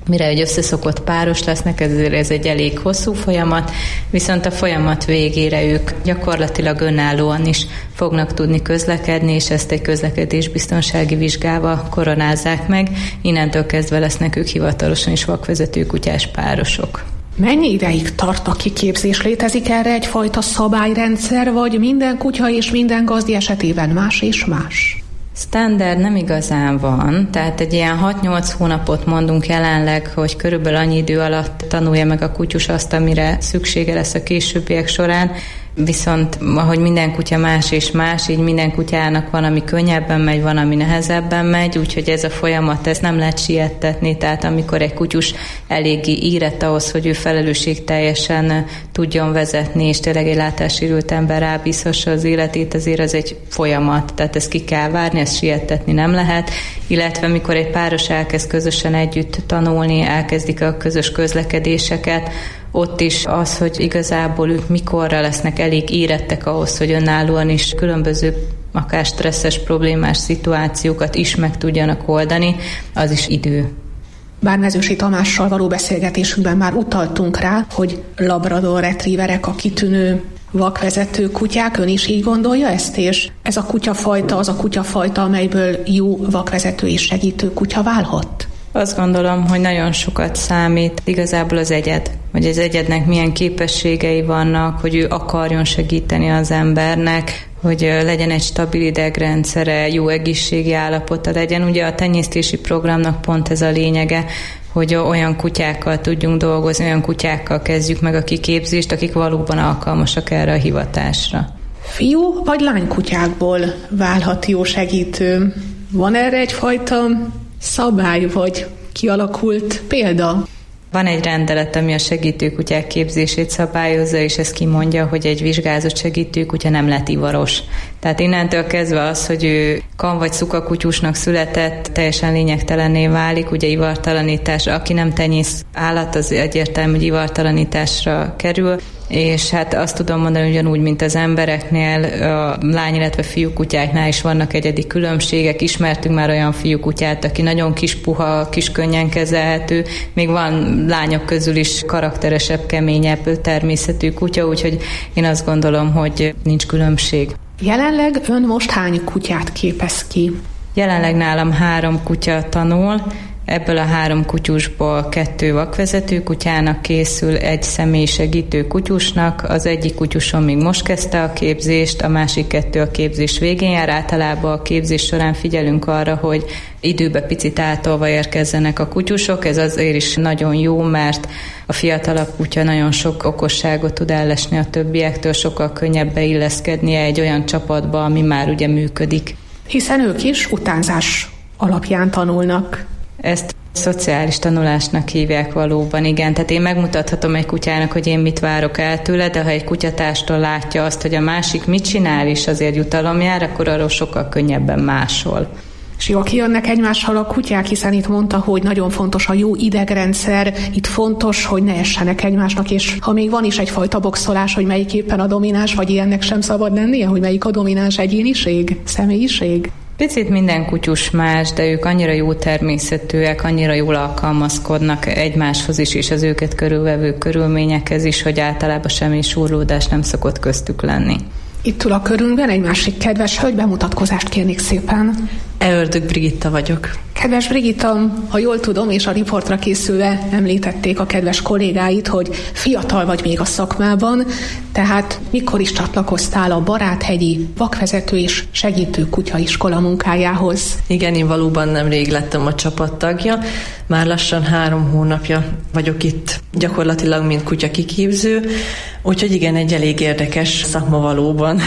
mire egy összeszokott páros lesznek, ezért ez egy elég hosszú folyamat, viszont a folyamat végére ők gyakorlatilag önállóan is fognak tudni közlekedni, és ezt egy közlekedésbiztonsági vizsgával koronázzák meg. Innentől kezdve lesznek ők hivatalosan is vakvezető kutyás párosok. Mennyi ideig tart a kiképzés? Létezik erre egyfajta szabályrendszer, vagy minden kutya és minden gazdi esetében más és más? Standard nem igazán van, tehát egy ilyen hat-nyolc hónapot mondunk jelenleg, hogy körülbelül annyi idő alatt tanulja meg a kutyus azt, amire szüksége lesz a későbbiek során, viszont ahogy minden kutya más és más, így minden kutyának van, ami könnyebben megy, van, ami nehezebben megy, úgyhogy ez a folyamat, ez nem lehet siettetni, tehát amikor egy kutyus eléggé érett ahhoz, hogy ő felelősségteljesen tudjon vezetni, és tényleg egy látássérült ember rábízhassa az életét, azért az egy folyamat, tehát ezt ki kell várni, ezt siettetni nem lehet, illetve mikor egy páros elkezd közösen együtt tanulni, elkezdik a közös közlekedéseket, ott is az, hogy igazából ők mikorra lesznek elég érettek ahhoz, hogy önállóan is különböző akár stresszes, problémás szituációkat is meg tudjanak oldani, az is idő. Bár Mezősi Tamással való beszélgetésünkben már utaltunk rá, hogy labrador retrieverek a kitűnő vakvezető kutyák, ön is így gondolja ezt, és ez a kutyafajta az a kutyafajta, amelyből jó vakvezető és segítő kutya válhat? Azt gondolom, hogy nagyon sokat számít igazából az egyed, hogy az egyednek milyen képességei vannak, hogy ő akarjon segíteni az embernek, hogy legyen egy stabil idegrendszere, jó egészségi állapota legyen. Ugye a tenyésztési programnak pont ez a lényege, hogy olyan kutyákkal tudjunk dolgozni, olyan kutyákkal kezdjük meg a kiképzést, akik valóban alkalmasak erre a hivatásra. Fiú vagy lánykutyákból válhat jó segítő? Van erre egyfajta szabály vagy kialakult példa? Van egy rendelet, ami a segítőkutyák képzését szabályozza, és ez kimondja, hogy egy vizsgázott segítőkutya nem lehet ivaros. Tehát innentől kezdve az, hogy ő kan vagy szukakutyusnak született, teljesen lényegtelenné válik, ugye ivartalanítás, aki nem tenyész állat, az egyértelmű, hogy ivartalanításra kerül, és hát azt tudom mondani, ugyanúgy, mint az embereknél, a lány, illetve fiúkutyáknál is vannak egyedi különbségek. Ismertünk már olyan fiúkutyát, aki nagyon kis puha, kis könnyen kezelhető, még van lányok közül is karakteresebb, keményebb természetű kutya, úgyhogy én azt gondolom, hogy nincs különbség. Jelenleg ön most hány kutyát képez ki? Jelenleg nálam három kutya tanul, ebből a három kutyusból kettő vakvezető kutyának készül, egy személyi segítő kutyusnak, az egyik kutyuson még most kezdte a képzést, a másik kettő a képzés végén jár. Általában a képzés során figyelünk arra, hogy időbe picit átolva érkezzenek a kutyusok, ez azért is nagyon jó, mert a fiatalabb kutya nagyon sok okosságot tud ellesni a többiektől, sokkal könnyebb beilleszkednie egy olyan csapatba, ami már ugye működik. Hiszen ők is utánzás alapján tanulnak. Ezt szociális tanulásnak hívják valóban, igen. Tehát én megmutathatom egy kutyának, hogy én mit várok el tőle, de ha egy kutyatástól látja azt, hogy a másik mit csinál, és azért jutalom jár, akkor arról sokkal könnyebben másol. És jól kijönnek egymással a kutyák, hiszen itt mondta, hogy nagyon fontos a jó idegrendszer, itt fontos, hogy ne essenek egymásnak, és ha még van is egyfajta boxolás, hogy melyik éppen a domináns, vagy ilyennek sem szabad lennie, hogy melyik a domináns egyéniség, személyiség? Picit minden kutyus más, de ők annyira jó természetűek, annyira jól alkalmazkodnak egymáshoz is, és az őket körülvevő körülményekhez is, hogy általában semmi surlódás nem szokott köztük lenni. Itt ül a körünkben egy másik kedves hölgy, bemutatkozást kérnék szépen. Eördög Brigitta vagyok. Kedves Brigitta, ha jól tudom, és a riportra készülve említették a kedves kollégáit, hogy fiatal vagy még a szakmában, tehát mikor is csatlakoztál a Baráthegyi vakvezető és segítő kutyaiskola munkájához? Igen, én valóban nemrég lettem a csapattagja. Már lassan három hónapja vagyok itt gyakorlatilag, mint kutya kiképző, úgyhogy igen, egy elég érdekes szakma valóban.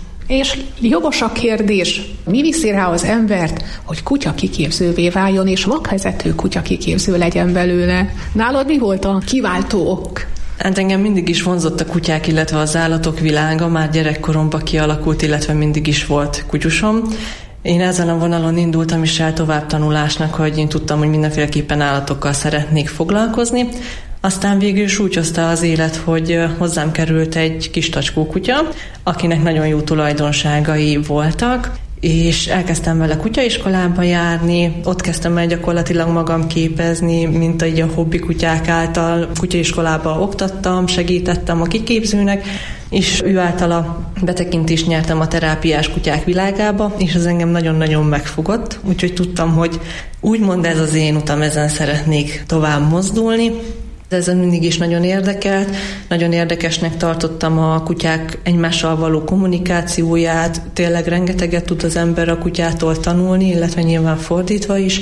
És jogos a kérdés, mi viszi rá az embert, hogy kutya kiképzővé váljon, és vakvezető kutya kiképző legyen belőle? Nálad mi volt a kiváltó ok? Hát engem mindig is vonzott a kutyák, illetve az állatok világa, már gyerekkoromban kialakult, illetve mindig is volt kutyusom. Én ezen a vonalon indultam is el továbbtanulásnak, hogy én tudtam, hogy mindenféleképpen állatokkal szeretnék foglalkozni. Aztán végül is úgy hozta az élet, hogy hozzám került egy kis tacskó kutya, akinek nagyon jó tulajdonságai voltak, és elkezdtem vele kutyaiskolába járni, ott kezdtem el gyakorlatilag magam képezni, mint így a hobbi kutyák által kutyaiskolába oktattam, segítettem a kiképzőnek, és ő általa betekintést nyertem a terápiás kutyák világába, és ez engem nagyon-nagyon megfogott, úgyhogy tudtam, hogy úgymond ez az én utam, ezen szeretnék tovább mozdulni. De ez mindig is nagyon érdekelt, nagyon érdekesnek tartottam a kutyák egymással való kommunikációját, tényleg rengeteget tud az ember a kutyától tanulni, illetve nyilván fordítva is,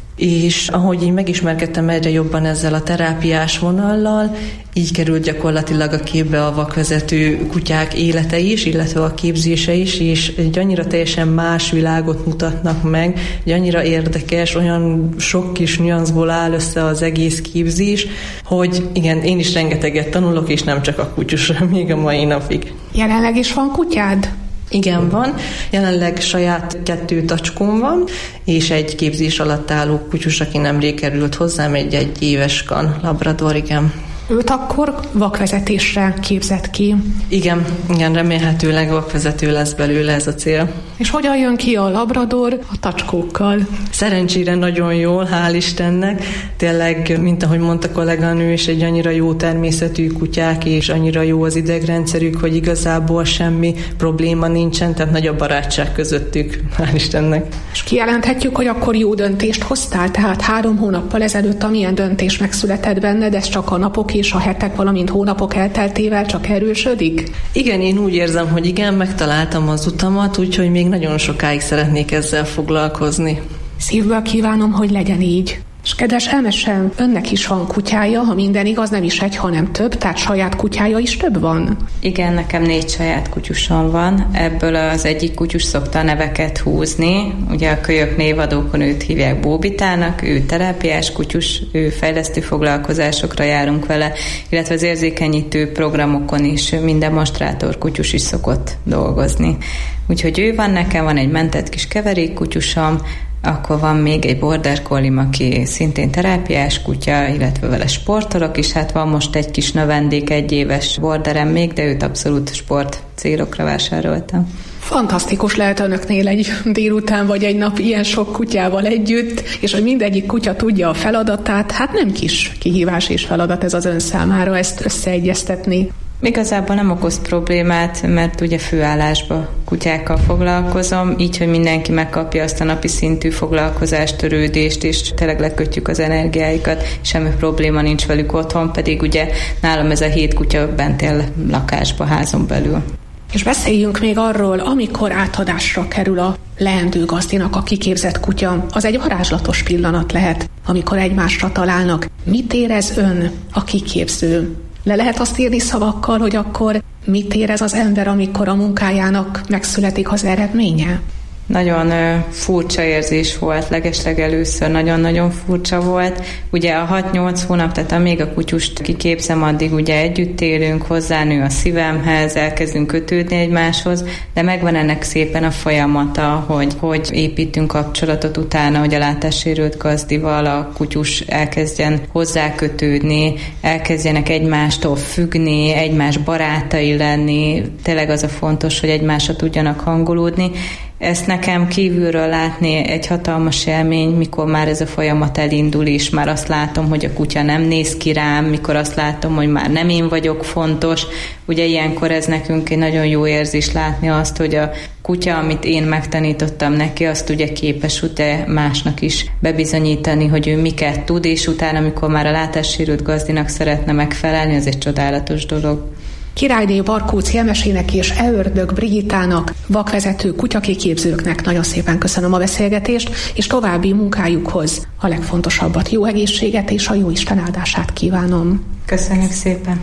és ahogy így megismerkedtem egyre jobban ezzel a terápiás vonallal, így került gyakorlatilag a képbe a vakvezető kutyák élete is, illetve a képzése is, és egy annyira teljesen más világot mutatnak meg, egy annyira érdekes, olyan sok kis nüanszból áll össze az egész képzés, hogy igen, én is rengeteget tanulok, és nem csak a kutyusra, még a mai napig. Jelenleg is van kutyád? Igen, van. Jelenleg saját kettő tacskóm van, és egy képzés alatt álló kutyus, aki nemrég került hozzám, egy egy éveskan labrador, igen. Őt akkor vakvezetésre képzett ki? Igen, igen, remélhetőleg vakvezető lesz belőle, ez a cél. És hogyan jön ki a labrador a tacskókkal? Szerencsére nagyon jól, hál' Istennek. Tényleg, mint ahogy mondta kolléganő, és egy annyira jó természetű kutyák, és annyira jó az idegrendszerük, hogy igazából semmi probléma nincsen, tehát nagy a barátság közöttük, hál' Istennek. És kijelenthetjük, hogy akkor jó döntést hoztál, tehát három hónappal ezelőtt amilyen döntés megszületett benned, ez csak a napok és a hetek, valamint hónapok elteltével csak erősödik? Igen, én úgy érzem, hogy igen, megtaláltam az utamat, úgyhogy még nagyon sokáig szeretnék ezzel foglalkozni. Szívből kívánom, hogy legyen így. És kedves Elmese, önnek is van kutyája, ha minden igaz, nem is egy, hanem több, tehát saját kutyája is több van? Igen, nekem négy saját kutyusom van, ebből az egyik kutyus szokta a neveket húzni, ugye a kölyök névadókon őt hívják Bóbitának, ő terápiás kutyus, ő fejlesztő foglalkozásokra járunk vele, illetve az érzékenyítő programokon is mind demonstrátor kutyus is szokott dolgozni. Úgyhogy ő van, nekem van egy mentett kis keverék kutyusom, akkor van még egy border collie, aki szintén terápiás kutya, illetve vele sportolok is, hát van most egy kis növendék, egy éves borderem még, de őt abszolút sport célokra vásároltam. Fantasztikus lehet önöknél egy délután vagy egy nap ilyen sok kutyával együtt, és hogy mindegyik kutya tudja a feladatát, hát nem kis kihívás és feladat ez az ön számára ezt összeegyeztetni. Igazából nem okoz problémát, mert ugye főállásban kutyákkal foglalkozom, így, hogy mindenki megkapja azt a napi szintű foglalkozást, törődést, és tényleg lekötjük az energiáikat, semmi probléma nincs velük otthon, pedig ugye nálam ez a hét kutya bent él lakásba, házon belül. És beszéljünk még arról, amikor átadásra kerül a leendő gazdinak a kiképzett kutya, az egy varázslatos pillanat lehet, amikor egymásra találnak. Mit érez ön, a kiképző? Le lehet azt írni szavakkal, hogy akkor mit érez az ember, amikor a munkájának megszületik az eredménye? Nagyon ö, furcsa érzés volt, legesleg először nagyon-nagyon furcsa volt. Ugye a hat-nyolc hónap, tehát amíg a kutyust kiképzem, addig ugye együtt élünk, hozzánő a szívemhez, elkezdünk kötődni egymáshoz, de megvan ennek szépen a folyamata, hogy, hogy építünk kapcsolatot utána, hogy a látássérült gazdival a kutyus elkezdjen hozzákötődni, elkezdjenek egymástól függni, egymás barátai lenni, tényleg az a fontos, hogy egymásra tudjanak hangolódni. Ezt nekem kívülről látni egy hatalmas élmény, mikor már ez a folyamat elindul, és már azt látom, hogy a kutya nem néz ki rám, mikor azt látom, hogy már nem én vagyok fontos. Ugye ilyenkor ez nekünk egy nagyon jó érzés látni azt, hogy a kutya, amit én megtanítottam neki, azt ugye képes ugye másnak is bebizonyítani, hogy ő miket tud, és utána, amikor már a látássérült gazdinak szeretne megfelelni, az egy csodálatos dolog. Királyné Barkóczi Elmesének és Eördög Brigitának, vakvezető kutyakiképzőknek nagyon szépen köszönöm a beszélgetést, és további munkájukhoz a legfontosabbat, jó egészséget és a jó Isten áldását kívánom. Köszönjük szépen!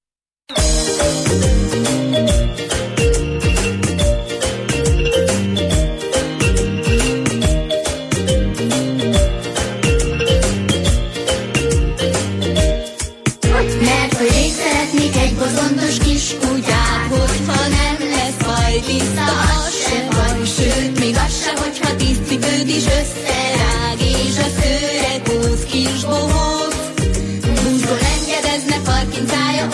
Tiszta az se baj, sőt, még az se, hogyha tisztipőd is összerág, és a szőre kúsz kis bohóc. Búzból engedezne, farkincája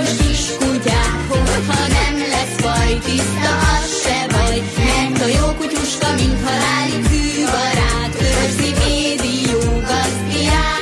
fontos kiskutyát, hogyha nem lesz faj tiszta, az se baj, mert a jó kutyuska, mint halálig hűbarát, őrzi, védi jó gazdiát.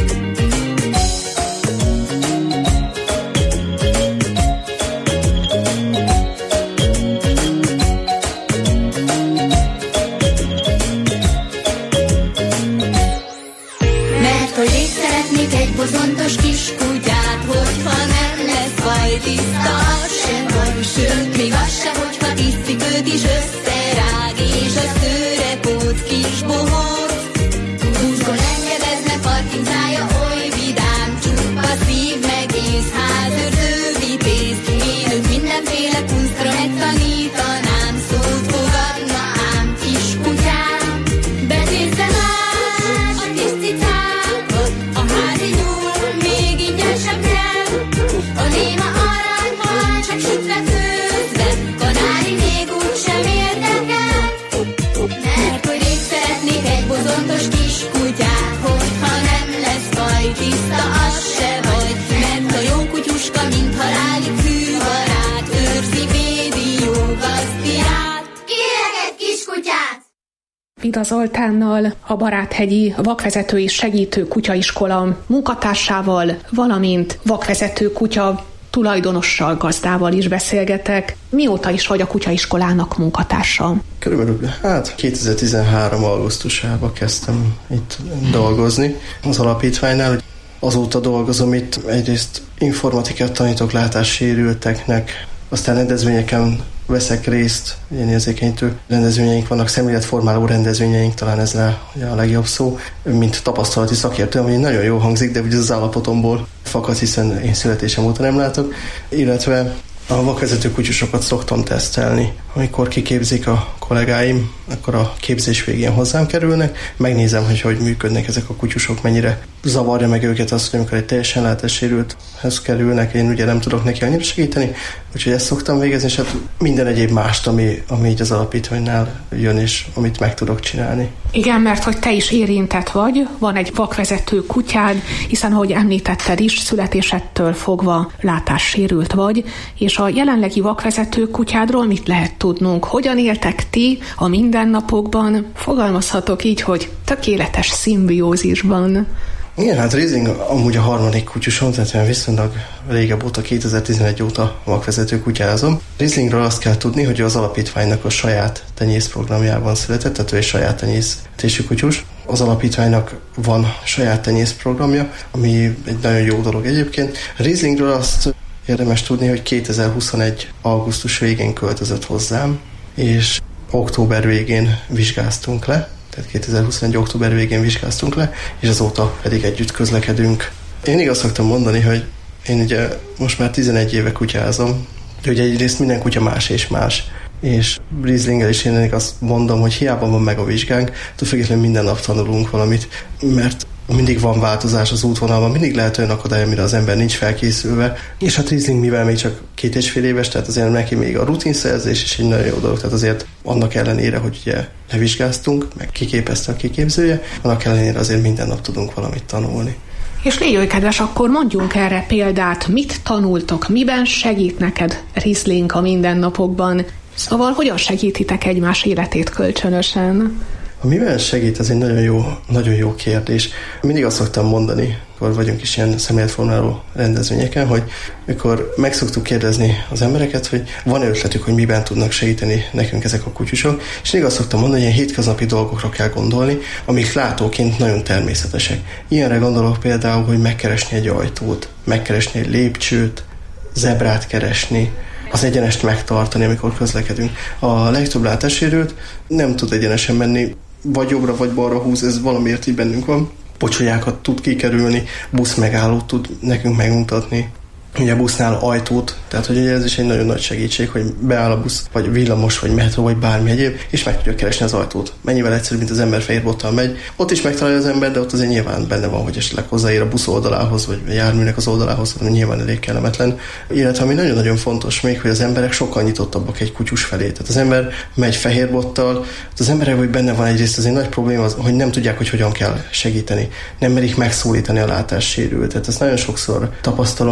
Egy bozontos kiskutyát, hogyha nem lesz faj tiszta, az se baj, sőt, még az se, hogyha tíz cipőt is összerág, és a szőrepóc kis bohóc. Húszkor engedezne, parkintája oly vidám, csupa szív, meg észház, őrző vitéz. Én őt mindenféle kunsztra megtanítanám, szót fogadna ám kiskutyám. Becézze már a kis cicákat, a házi nyúl még ingyen sem kell. A néma aranyhal csak sütve főzve, kanári még úgy sem érdekel. Mert hogy én szeretnék egy bozontos kiskutyát, hogyha nem lesz faj tiszta, az se baj, mert a jó kutyuska, mint halálig hűbarát, őrzi, védi jó gazdiát. Kérek egy kiskutyát! Vida Zoltánnal, a Baráthegyi Vakvezető és Segítő Kutyaiskola munkatársával, valamint vakvezető kutya tulajdonossal, gazdával is beszélgetek. Mióta is vagy a kutyaiskolának munkatársa? Körülbelül hát kétezer-tizenhárom augusztusában kezdtem itt dolgozni az alapítványnál. Azóta dolgozom itt, egyrészt informatikát tanítok látássérülteknek, aztán rendezvényeken veszek részt, ilyen érzékenyítő rendezvényeink vannak, szemléletformáló rendezvényeink, talán ez rá a legjobb szó, mint tapasztalati szakértő, ami nagyon jó hangzik, de ugye az állapotomból fakad, hiszen én születésem óta nem látok, illetve a vakvezető kutyusokat szoktam tesztelni. Amikor kiképzik a kollégáim, akkor a képzés végén hozzám kerülnek, megnézem, hogy hogy működnek ezek a kutyusok, mennyire zavarja meg őket az, hogy amikor egy teljesen látássérülthez kerülnek, én ugye nem tudok neki annyira segíteni, úgyhogy ezt szoktam végezni, és hát minden egyéb mást, ami, ami így az alapítványnál jön, és amit meg tudok csinálni. Igen, mert hogy te is érintett vagy, van egy vakvezető kutyád, hiszen ahogy említetted is, születésedtől fogva látássérült vagy, és a jelenlegi vakvezető kutyádról mit lehet tudnunk? Hogyan éltek ti a mindennapokban? Fogalmazhatok így, hogy tökéletes szimbiózisban. Igen, hát Riesling amúgy a harmadik kutyusom, tehát viszonylag régebb óta, kétezer-tizenegy óta vakvezető kutyázom. Rieslingről azt kell tudni, hogy az alapítványnak a saját tenyészprogramjában született, tehát ő egy saját tenyésztésű kutyus. Az alapítványnak van saját tenyészprogramja, ami egy nagyon jó dolog egyébként. Rieslingről azt érdemes tudni, hogy kétezer-huszonegy augusztus végén költözött hozzám, és október végén vizsgáztunk le, tehát kétezer-huszonegy október végén vizsgáztunk le, és azóta pedig együtt közlekedünk. Én igaz szoktam mondani, hogy én ugye most már tizenegy éve kutyázom, hogy egyrészt minden kutya más és más, és Rieslinggel is én azt mondom, hogy hiába van meg a vizsgánk, attól függetlenül minden nap tanulunk valamit, mert mindig van változás az útvonalban, mindig lehet olyan akadály, amire az ember nincs felkészülve, és hát Riesling, mivel még csak két és fél éves, tehát azért neki még a rutinszerzés is egy nagyon jó dolog, tehát azért annak ellenére, hogy ugye levizsgáztunk, meg kiképezte a kiképzője, annak ellenére azért minden nap tudunk valamit tanulni. És légy kedves, akkor mondjunk erre példát, mit tanultok, miben segít neked Riesling a mindennapokban, szóval hogyan segítitek egymás életét kölcsönösen? A miben segít, ez egy nagyon jó, nagyon jó kérdés. Mindig azt szoktam mondani, akkor vagyunk is ilyen szemléletformáló rendezvényeken, hogy mikor meg szoktuk kérdezni az embereket, hogy van-e ötletük, hogy miben tudnak segíteni nekünk ezek a kutyusok, és mindig azt szoktam mondani, hogy ilyen hétköznapi dolgokra kell gondolni, amik látóként nagyon természetesek. Ilyenre gondolok például, hogy megkeresni egy ajtót, megkeresni egy lépcsőt, zebrát keresni, az egyenest megtartani, amikor közlekedünk. A legtöbb látássérült nem tud egyenesen menni, vagy jobbra, vagy balra húz, ez valamiért így bennünk van. Pocsolyákat tud kikerülni, busz megállót tud nekünk megmutatni. Ugye a busznál ajtót, tehát hogy ez is egy nagyon nagy segítség, hogy beáll a busz, vagy villamos, vagy metró, vagy bármi egyéb, és meg tudja keresni az ajtót. Mennyivel egyszerűbb, mint az ember fehér bottal megy. Ott is megtalálja az ember, de ott azért nyilván benne van, hogy esetleg hozzáér a busz oldalához, vagy a járműnek az oldalához, hanem nyilván elég kellemetlen. Illetve ami nagyon-nagyon fontos még, hogy az emberek sokkal nyitottabbak egy kutyus felé. Tehát az ember megy fehér bottal, az emberek, hogy benne van egyrészt az egy nagy probléma, az, hogy nem tudják, hogy hogyan kell segíteni. Nem merik megszólítani a látássérültet. Ezt nagyon sokszor tapasztalom, nagyon sokszor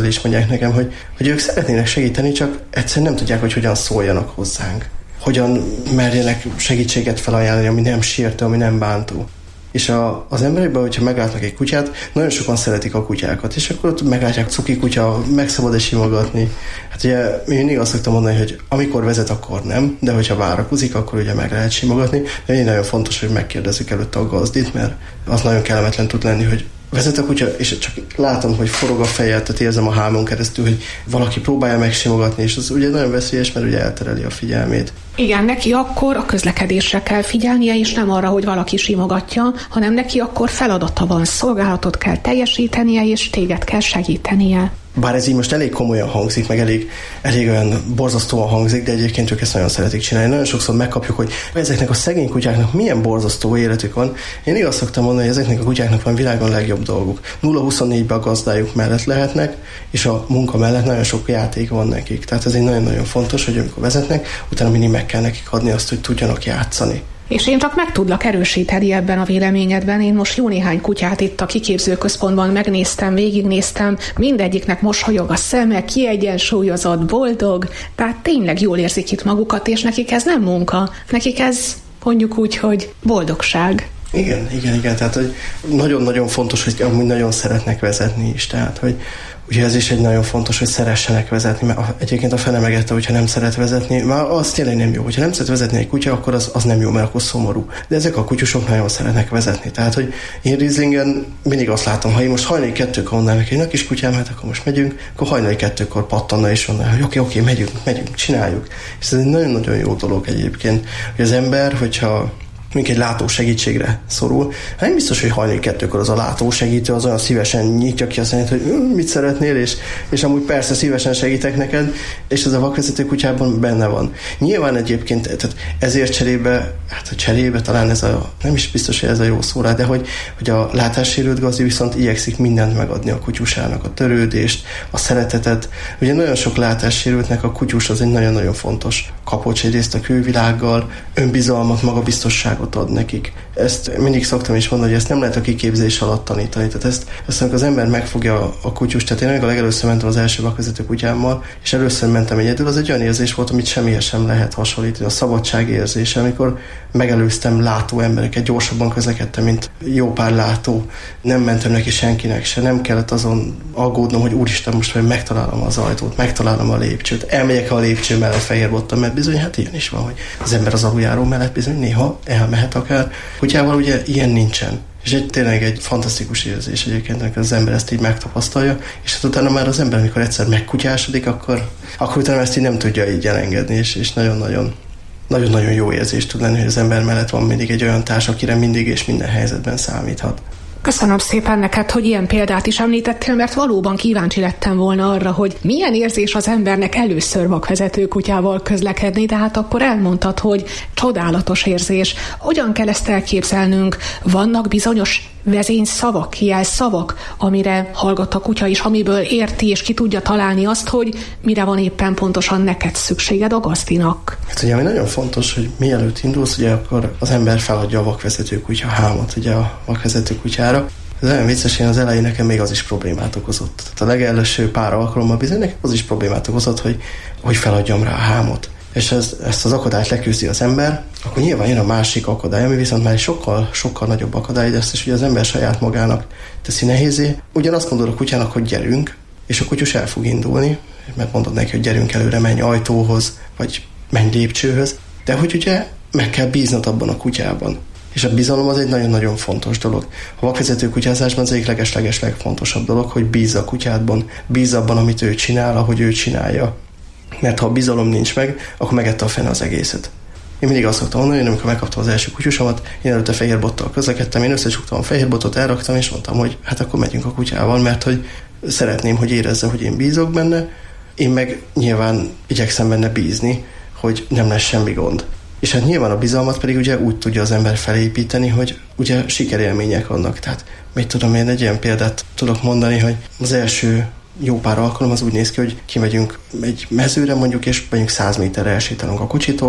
többször is mondják nekem, hogy, hogy ők szeretnének segíteni, csak egyszerűen nem tudják, hogy hogyan szóljanak hozzánk. Hogyan merjenek segítséget felajánlani, ami nem sértő, ami nem bántó. És a, az emberekben, hogyha meglátnak egy kutyát, nagyon sokan szeretik a kutyákat, és akkor ott meglátják, cuki kutya, meg szabad-e simogatni. Hát ugye mi mindig azt szoktam mondani, hogy amikor vezet, akkor nem, de hogyha várakozik, akkor ugye meg lehet simogatni. De én nagyon fontos, hogy megkérdezzük előtte a gazdit, mert az nagyon kellemetlen tud lenni, hogy vezet a kutya, és csak látom, hogy forog a feje, tehát érzem a hámon keresztül, hogy valaki próbálja megsimogatni, és az ugye nagyon veszélyes, mert ugye eltereli a figyelmét. Igen, neki akkor a közlekedésre kell figyelnie, és nem arra, hogy valaki simogatja, hanem neki akkor feladata van, szolgálatot kell teljesítenie, és téged kell segítenie. Bár ez így most elég komolyan hangzik, meg elég, elég olyan borzasztóan hangzik, de egyébként ők ezt nagyon szeretik csinálni. Nagyon sokszor megkapjuk, hogy ezeknek a szegény kutyáknak milyen borzasztó életük van. Én igaz szoktam mondani, hogy ezeknek a kutyáknak van világon legjobb dolguk. nulla huszonnégyben a gazdájuk mellett lehetnek, és a munka mellett nagyon sok játék van nekik. Tehát ez egy nagyon-nagyon fontos, hogy amikor vezetnek, utána mindig meg kell nekik adni azt, hogy tudjanak játszani. És én csak meg tudlak erősíteni ebben a véleményedben. Én most jó néhány kutyát itt a kiképzőközpontban megnéztem, végignéztem, mindegyiknek mosolyog a szeme, kiegyensúlyozott, boldog, tehát tényleg jól érzik itt magukat, és nekik ez nem munka, nekik ez mondjuk úgy, hogy boldogság. Igen, igen, igen, tehát hogy nagyon-nagyon fontos, hogy amúgy nagyon szeretnek vezetni is, tehát hogy ugye ez is egy nagyon fontos, hogy szeressenek vezetni, mert egyébként a fene megette, hogyha nem szeret vezetni, már az tényleg nem jó. Hogyha nem szeret vezetni egy kutya, akkor az, az nem jó, mert akkor szomorú. De ezek a kutyusok nagyon szeretnek vezetni. Tehát, hogy én Rieslingen mindig azt látom, ha én most hajnali kettőkor mondanám neki, hogy na kis kutyám, hát akkor most megyünk, akkor hajnali kettőkor pattanna és mondaná, hogy oké, oké, megyünk, megyünk, csináljuk. És ez egy nagyon-nagyon jó dolog egyébként, hogy az ember, hogyha mondjuk egy látósegítségre szorul. Hát nem biztos, hogy hajnali kettőkor az a látósegítő az olyan szívesen nyitja ki azt mondja, hogy mit szeretnél, és, és amúgy persze szívesen segítek neked, és ez a vakvezető kutyában benne van. Nyilván egyébként tehát ezért cserébe, hát a cserébe talán ez a, nem is biztos, hogy ez a jó szó rá, de hogy, hogy a látássérült gazdi viszont igyekszik mindent megadni a kutyusának, a törődést, a szeretetet. Ugye nagyon sok látássérültnek a kutyus az egy nagyon-nagyon fontos kapocs egyrészt a külvilággal, önbizalmat, magabiztosságot ad nekik. Ezt mindig szoktam is mondani, hogy ezt nem lehet a kiképzés alatt tanítani. Tehát ezt, ezt amikor az ember megfogja a kutyust, tehát én még a legelőször mentem az első vakvezető kutyámmal, és először mentem egyedül, az egy olyan érzés volt, amit semmihez sem lehet hasonlítani. A szabadság érzése, amikor megelőztem látó embereket, gyorsabban közlekedtem, mint jó pár látó. Nem mentem neki senkinek se, nem kellett azon aggódnom, hogy úristen, most majd megtalálom az ajtót, megtalálom a lépcsőt, elmegyek a lépcső mellett fehérbottal, mert bizony, hát ilyen is van, hogy az ember az aluljáró mellett bizony néha elmehet akár. Kutyával ugye ilyen nincsen. És egy, tényleg egy fantasztikus érzés egyébként, amikor az ember ezt így megtapasztalja, és hát utána már az ember, amikor egyszer megkutyásodik, akkor, akkor utána ezt így nem tudja így elengedni, és, és nagyon-nagyon nagyon-nagyon jó érzés tud lenni, hogy az ember mellett van mindig egy olyan társ, akire mindig és minden helyzetben számíthat. Köszönöm szépen neked, hogy ilyen példát is említettél, mert valóban kíváncsi lettem volna arra, hogy milyen érzés az embernek először vakvezető kutyával közlekedni, de hát akkor elmondtad, hogy csodálatos érzés. Hogyan kell ezt elképzelnünk? Vannak bizonyos vezényszavak, jelszavak, amire hallgat a kutya is, amiből érti és ki tudja találni azt, hogy mire van éppen pontosan neked szükséged a gazdinak. Hát ugye ami nagyon fontos, hogy mielőtt indulsz, ugye akkor az ember feladja a vakvezető kutya hámot ugye a vakvezető kutyára. Ez olyan vicces, én az elején nekem még az is problémát okozott. Tehát a legelső pár alkalommal bizony nekem az is problémát okozott, hogy, hogy feladjam rá a hámot. És ez, ezt az akadályt leküzdi az ember, akkor nyilván jön a másik akadály, ami viszont már egy sokkal, sokkal nagyobb akadály, de ezt is ugye az ember saját magának teszi nehézé. Ugyanazt mondod a kutyának, hogy gyerünk, és a kutyus el fog indulni, mert mondod neki, hogy gyerünk előre, menj ajtóhoz, vagy menj lépcsőhöz, de hogy ugye meg kell bíznod abban a kutyában. És a bizalom az egy nagyon-nagyon fontos dolog. A vakvezető kutyázásban az egyik leges-leges legfontosabb dolog, hogy bízz a kutyádban, bízz abban, amit ő csinál, ahogy ő csinálja. Mert ha a bizalom nincs meg, akkor megette a fene az egészet. Én mindig azt szoktam mondani, hogy amikor megkaptam az első kutyusomat, én előtte fehérbottal közlekedtem, én összecsuktam a fehérbotot, elraktam, és mondtam, hogy hát akkor megyünk a kutyával, mert hogy szeretném, hogy érezze, hogy én bízok benne, én meg nyilván igyekszem benne bízni, hogy nem lesz semmi gond. És hát nyilván a bizalmat pedig ugye úgy tudja az ember felépíteni, hogy ugye sikerélmények vannak. Tehát mit tudom én, egy ilyen példát tudok mondani, hogy az első jó pár alkalom az úgy néz ki, hogy kimegyünk egy mezőre mondjuk, és mondjuk száz méterre elsétálunk a kocsitól,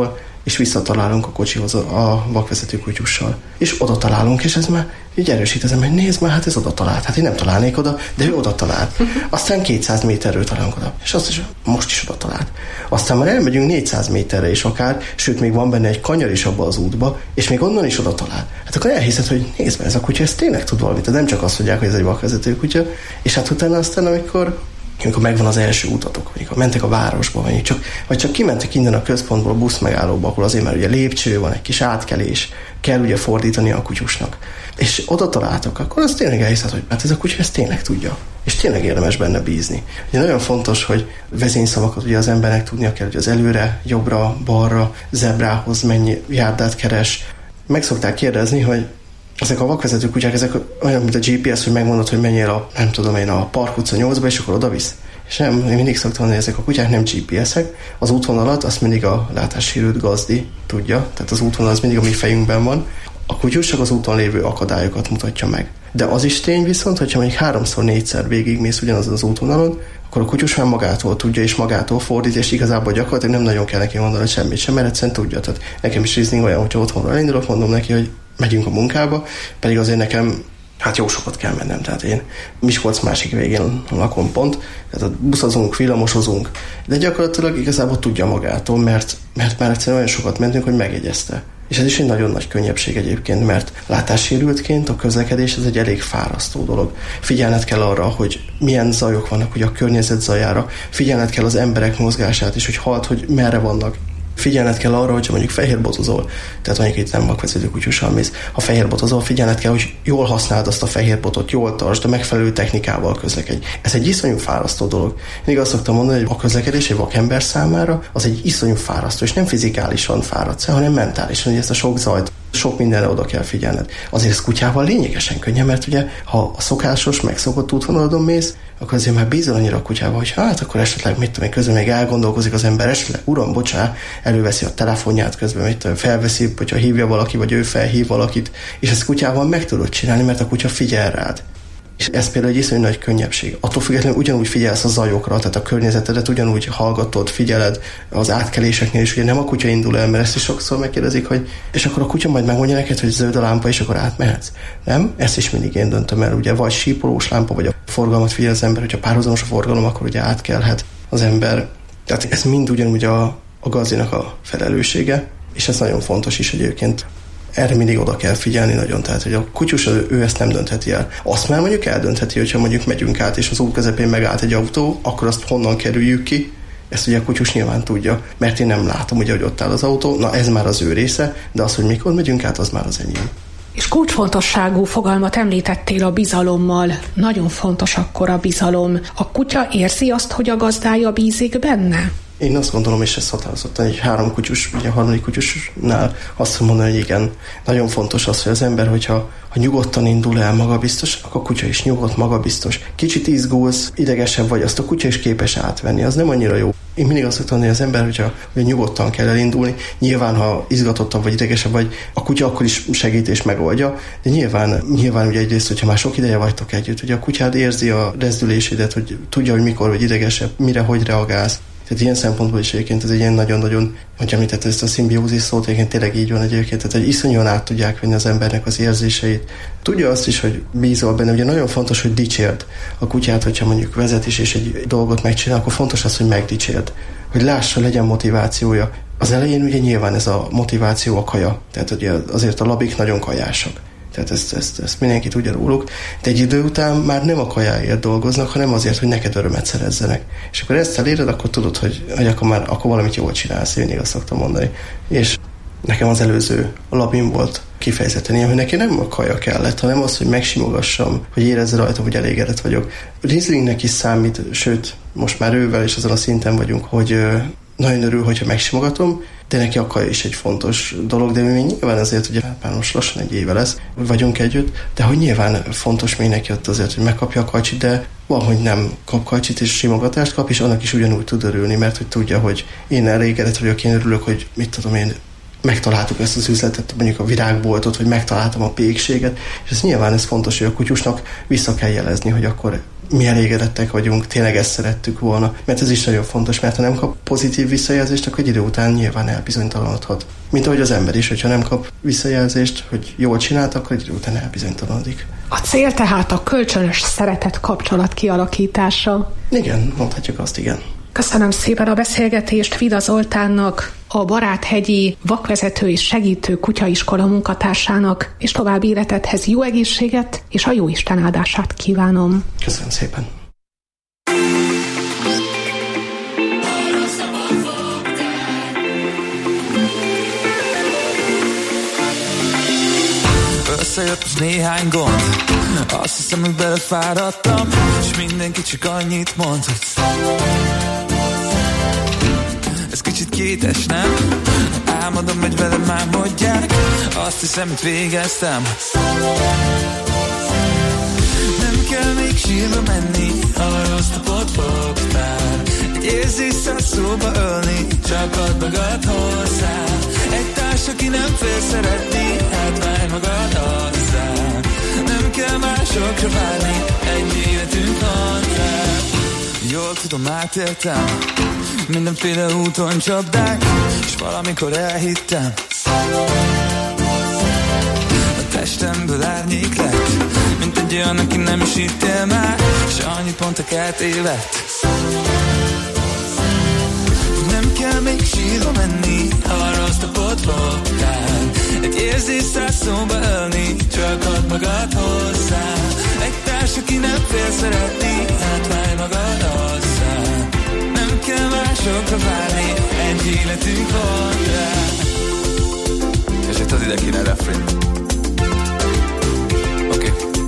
és visszatalálunk a kocsihoz a vakvezető kutyussal. És oda találunk, és ez már így erősítezem, hogy nézd már, hát ez oda talált. Hát én nem találnék oda, de ő oda talált. Aztán kétszáz méterről találunk oda, és azt is most is oda talált. Aztán már elmegyünk négyszáz méterre is akár, sőt, még van benne egy kanyar is abba az útba, és még onnan is oda talált. Hát akkor elhiszed, hogy nézd meg, ez a kutya, ez tényleg tud valamit, de nem csak azt mondják, hogy ez egy vakvezető kutya, és hát utána aztán, amikor amikor megvan az első utatok, amikor mentek a városba, vagy csak, vagy csak kimentek innen a központból a buszmegállóba, ahol azért, mert ugye lépcső van, egy kis átkelés, kell ugye fordítani a kutyusnak. És oda találtak, akkor az tényleg elhiszed, hogy hát ez a kutya, ez tényleg tudja. És tényleg érdemes benne bízni. Ugye nagyon fontos, hogy vezényszavakat ugye az embernek tudnia kell, hogy az előre, jobbra, balra, zebrához mennyi járdát keres. Meg szokták kérdezni, hogy ezek a vakvezető kutyák, ezek olyan, mint a gé pé es, hogy megmondod, hogy menjél a, nem tudom én, a Park utca nyolcba, és akkor oda visz. És nem, én mindig szoktam mondani, hogy ezek a kutyák nem gé pé esek. Az útvonalat azt mindig a látássérült gazdi tudja, tehát az útvonal az mindig a mi fejünkben van. A kutyus csak az úton lévő akadályokat mutatja meg. De az is tény viszont, hogyha mondjuk háromszor, négyszer végigmész ugyanazon az útvonalon, akkor a kutyus már magától tudja, és magától fordít, és igazából gyakorlatilag nem nagyon kell neki mondani semmit sem, mert egyszerűen tudja. Tehát nekem is rizling olyan, hogyha otthonról elindulok, mondom neki, hogy megyünk a munkába, pedig azért nekem hát jó sokat kell mennem, tehát én Miskolc másik végén lakom pont, tehát buszozunk, villamosozunk, de gyakorlatilag igazából tudja magától, mert, mert már egyszerűen olyan sokat mentünk, hogy megjegyezte. És ez is egy nagyon nagy könnyebbség egyébként, mert látássérültként a közlekedés ez egy elég fárasztó dolog. Figyelned kell arra, hogy milyen zajok vannak, hogy a környezet zajára, figyelned kell az emberek mozgását, és hogy halad, hogy merre vannak. Figyelned kell arra, hogyha mondjuk fehérbotozol, tehát mondjuk itt nem vakvezető kutyussal mész, ha fehérbotozol, figyelned kell, hogy jól használd azt a fehérbotot, jól tartsd, a megfelelő technikával közlekedj. Ez egy iszonyú fárasztó dolog. Én azt szoktam mondani, hogy a közlekedés egy vakember számára az egy iszonyú fárasztó, és nem fizikálisan fáradsz, hanem mentálisan, hogy ezt a sok zajt, sok mindenre oda kell figyelned. Azért ez kutyával lényegesen könnyű, mert ugye, ha a szokásos, megszokott útvonaladon mész, akkor azért már bízol annyira a kutyával, hogy hát akkor esetleg, mit tudom én, közben még elgondolkozik az ember, esetleg, uram, bocsá, előveszi a telefonját közben, mit tudom, felveszi, hogyha hívja valaki, vagy ő felhív valakit, és ezt kutyával meg tudod csinálni, mert a kutya figyel rád. És ez például egy iszonyú nagy könnyebbség. Attól függetlenül ugyanúgy figyelsz a zajokra, tehát a környezetedet ugyanúgy hallgatod, figyeled az átkeléseknél, és ugye nem a kutya indul el, mert ezt is sokszor megkérdezik, hogy és akkor a kutya majd megmondja neked, hogy zöld a lámpa, és akkor átmehetsz. Nem? Ezt is mindig én döntöm el, ugye vagy sípolós lámpa, vagy a forgalmat figyel az ember, hogyha párhuzamos a forgalom, akkor ugye átkelhet az ember. Tehát ez mind ugyanúgy a, a gazdinak a felelőssége, és ez nagyon fontos is egyébként. Erre mindig oda kell figyelni nagyon, tehát hogy a kutyus, ő ezt nem döntheti el. Azt már mondjuk eldöntheti, hogyha mondjuk megyünk át, és az út közepén megállt egy autó, akkor azt honnan kerüljük ki, ezt ugye a kutyus nyilván tudja, mert én nem látom, ugye, hogy ott áll az autó, na ez már az ő része, de az, hogy mikor megyünk át, az már az enyém. És kulcsfontosságú fogalmat említettél a bizalommal. Nagyon fontos akkor a bizalom. A kutya érzi azt, hogy a gazdája bízik benne? Én azt gondolom, és ezt határozottan egy három kutyus, ugye a harmadik kutyusnál azt mondani, hogy igen, nagyon fontos az, hogy az ember, hogyha ha nyugodtan indul el magabiztos, akkor a kutya is nyugodt, magabiztos. Kicsit izgulsz, idegesebb vagy, azt a kutya is képes átvenni, az nem annyira jó. Én mindig azt mondom, hogy az ember, hogyha hogy nyugodtan kell elindulni, nyilván, ha izgatottabb vagy idegesebb vagy, a kutya akkor is segít és megoldja, de nyilván, nyilván ugye egyrészt, hogyha már sok ideje vagytok együtt, ugye a kutyád érzi a rezdülésédet, hogy tudja, hogy mikor vagy idegesebb, mire, hogy reagálsz. Tehát ilyen szempontból is egyébként ez egy ilyen nagyon-nagyon, hogy említett ezt a szimbiózis szót, egyébként tényleg így van egyébként, tehát hogy iszonyúan át tudják venni az embernek az érzéseit. Tudja azt is, hogy bízol benne, ugye nagyon fontos, hogy dicsérd a kutyát, hogyha mondjuk vezet is és egy dolgot megcsinál, akkor fontos az, hogy megdicsérd, hogy lássa, legyen motivációja. Az elején ugye nyilván ez a motiváció a kaja, tehát ugye azért a labik nagyon kajásak. Tehát ezt, ezt, ezt mindenki tudja róluk. De egy idő után már nem a kajáért dolgoznak, hanem azért, hogy neked örömet szerezzenek. És akkor ezt eléred, akkor tudod, hogy, hogy akkor már akkor valamit jól csinálsz, én azt szoktam mondani. És nekem az előző labim volt kifejezetten ilyen, hogy neki nem a kaja kellett, hanem az, hogy megsimogassam, hogy érezze rajta, hogy elégedett vagyok. Rieslingnek is számít, sőt, most már ővel is azon a szinten vagyunk, hogy nagyon örül, hogyha megsimogatom, de neki a kaja is egy fontos dolog, de mi nyilván azért, ugye már most lassan egy éve lesz, vagyunk együtt, de hogy nyilván fontos még neki ott azért, hogy megkapja a kajcsit, de van, hogy nem kap kajcsit és simogatást kap, és annak is ugyanúgy tud örülni, mert hogy tudja, hogy én elégedett vagyok, én örülök, hogy mit tudom én, megtaláltuk ezt az üzletet, mondjuk a virágboltot, hogy megtaláltam a pékséget, és ez nyilván ez fontos, hogy a kutyusnak vissza kell jelezni, hogy akkor mi elégedettek vagyunk, tényleg ezt szerettük volna, mert ez is nagyon fontos, mert ha nem kap pozitív visszajelzést, akkor egy idő után nyilván elbizonytalanodhat. Mint ahogy az ember is, hogyha nem kap visszajelzést, hogy jól csinált, akkor egy idő után elbizonytalanodik. A cél tehát a kölcsönös szeretet kapcsolat kialakítása. Igen, mondhatjuk azt, igen. Köszönöm szépen a beszélgetést Vida Zoltánnak, a Baráthegyi vakvezető és segítő kutyaiskola munkatársának, és további életedhez jó egészséget és a jóisten áldását kívánom. Köszönöm szépen. Összejött most néhány gond, azt hiszem, hogy belefáradtam, és mindenki csak annyit mond, hogy ez kicsit kétes, nem? Álmodom, hogy velem álmodják, azt hiszem, hogy végeztem. Nem kell még sírba menni, ha rossz napot fogtál. Egy érzés száz szóba ölni, csak add magad hozzá. Egy társ, aki nem fél szeretni, hát várj magad hozzá. Nem kell másokra várni, egy életünk van rá. Jól tudom, átéltem mindenféle úton csapdák, és valamikor elhittem, a testemből árnyék lett, mint egy olyan, aki nem is hittél már, és annyit mondtak, eltévedt. Nem kell még sírva menni, ha rossz napot fogtál. Egy érzés száz szóba ölni, csak add magad hozzá. Egy társ, aki nem fél szeretni, hát várj magad hozzá. Nem kell másokra várni, egy életünk van rá. És itt az ide kéne refrén. Oké. Okay.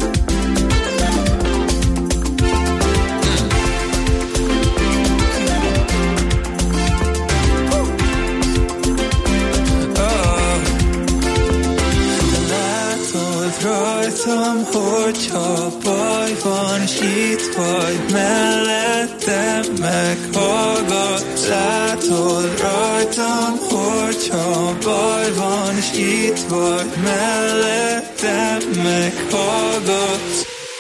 Rajtam, hogyha baj van, és itt vagy mellettem, meghallgatsz. Látod rajtam, hogyha baj van, és itt vagy mellettem, meghallgatsz.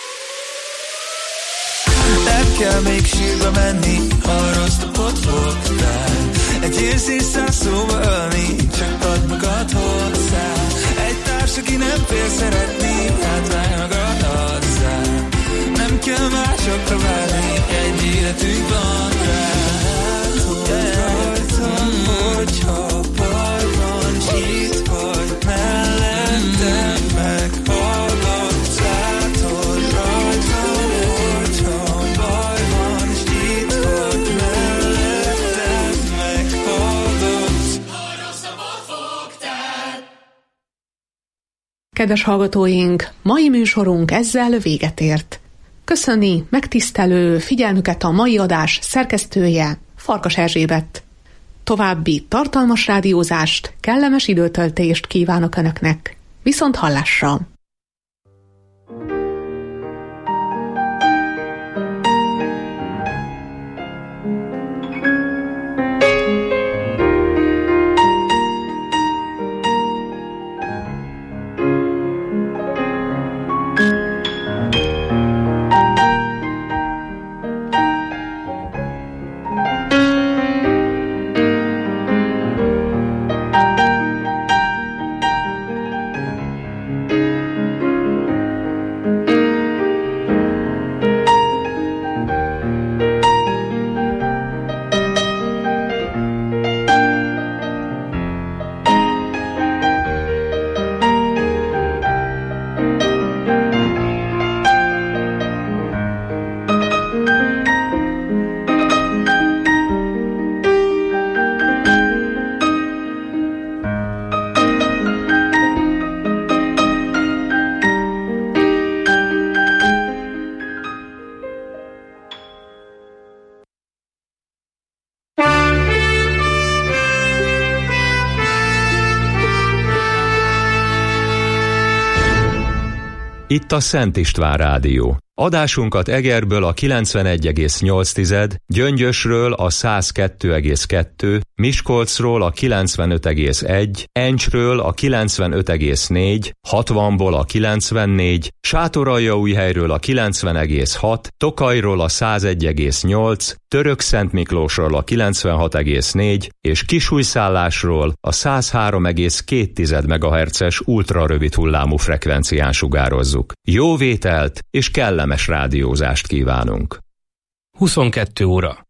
Nem kell még sírba menni, ha rossz napot fogtál. Egy érzés száz szóba ölni, csak add magad hozzá. Egy társ, aki nem fél szeretni, hát várj magad hozzá. Nem kell másokra várni, egy életünk van rá. Rajtam, hogyha baj van, és itt vagy mellettem, meghallgatsz. Látod rajtam, hogyha baj van, és itt vagy mellettem, meghallgatsz. Kedves hallgatóink, mai műsorunk ezzel véget ért. Köszöni megtisztelő figyelmüket a mai adás szerkesztője, Farkas Erzsébet. További tartalmas rádiózást, kellemes időtöltést kívánok Önöknek. Viszont hallásra! Itt a Szent István Rádió. Adásunkat Egerből a kilencvenegy egész nyolc, Gyöngyösről a száz kettő egész kettő, Miskolcról a kilencvenöt egész egy, Encsről a kilencvenöt egész négy, hatvanból a kilencvennégy, Sátoraljaújhelyről a kilencven egész hat, Tokajról a száz egy egész nyolc, Törökszentmiklósról a kilencvenhat egész négy és Kisújszállásról a száz három egész két megahertzes ultrarövid hullámú frekvencián sugározzuk. Jó vételt és kellemes rádiózást kívánunk! huszonkettő óra.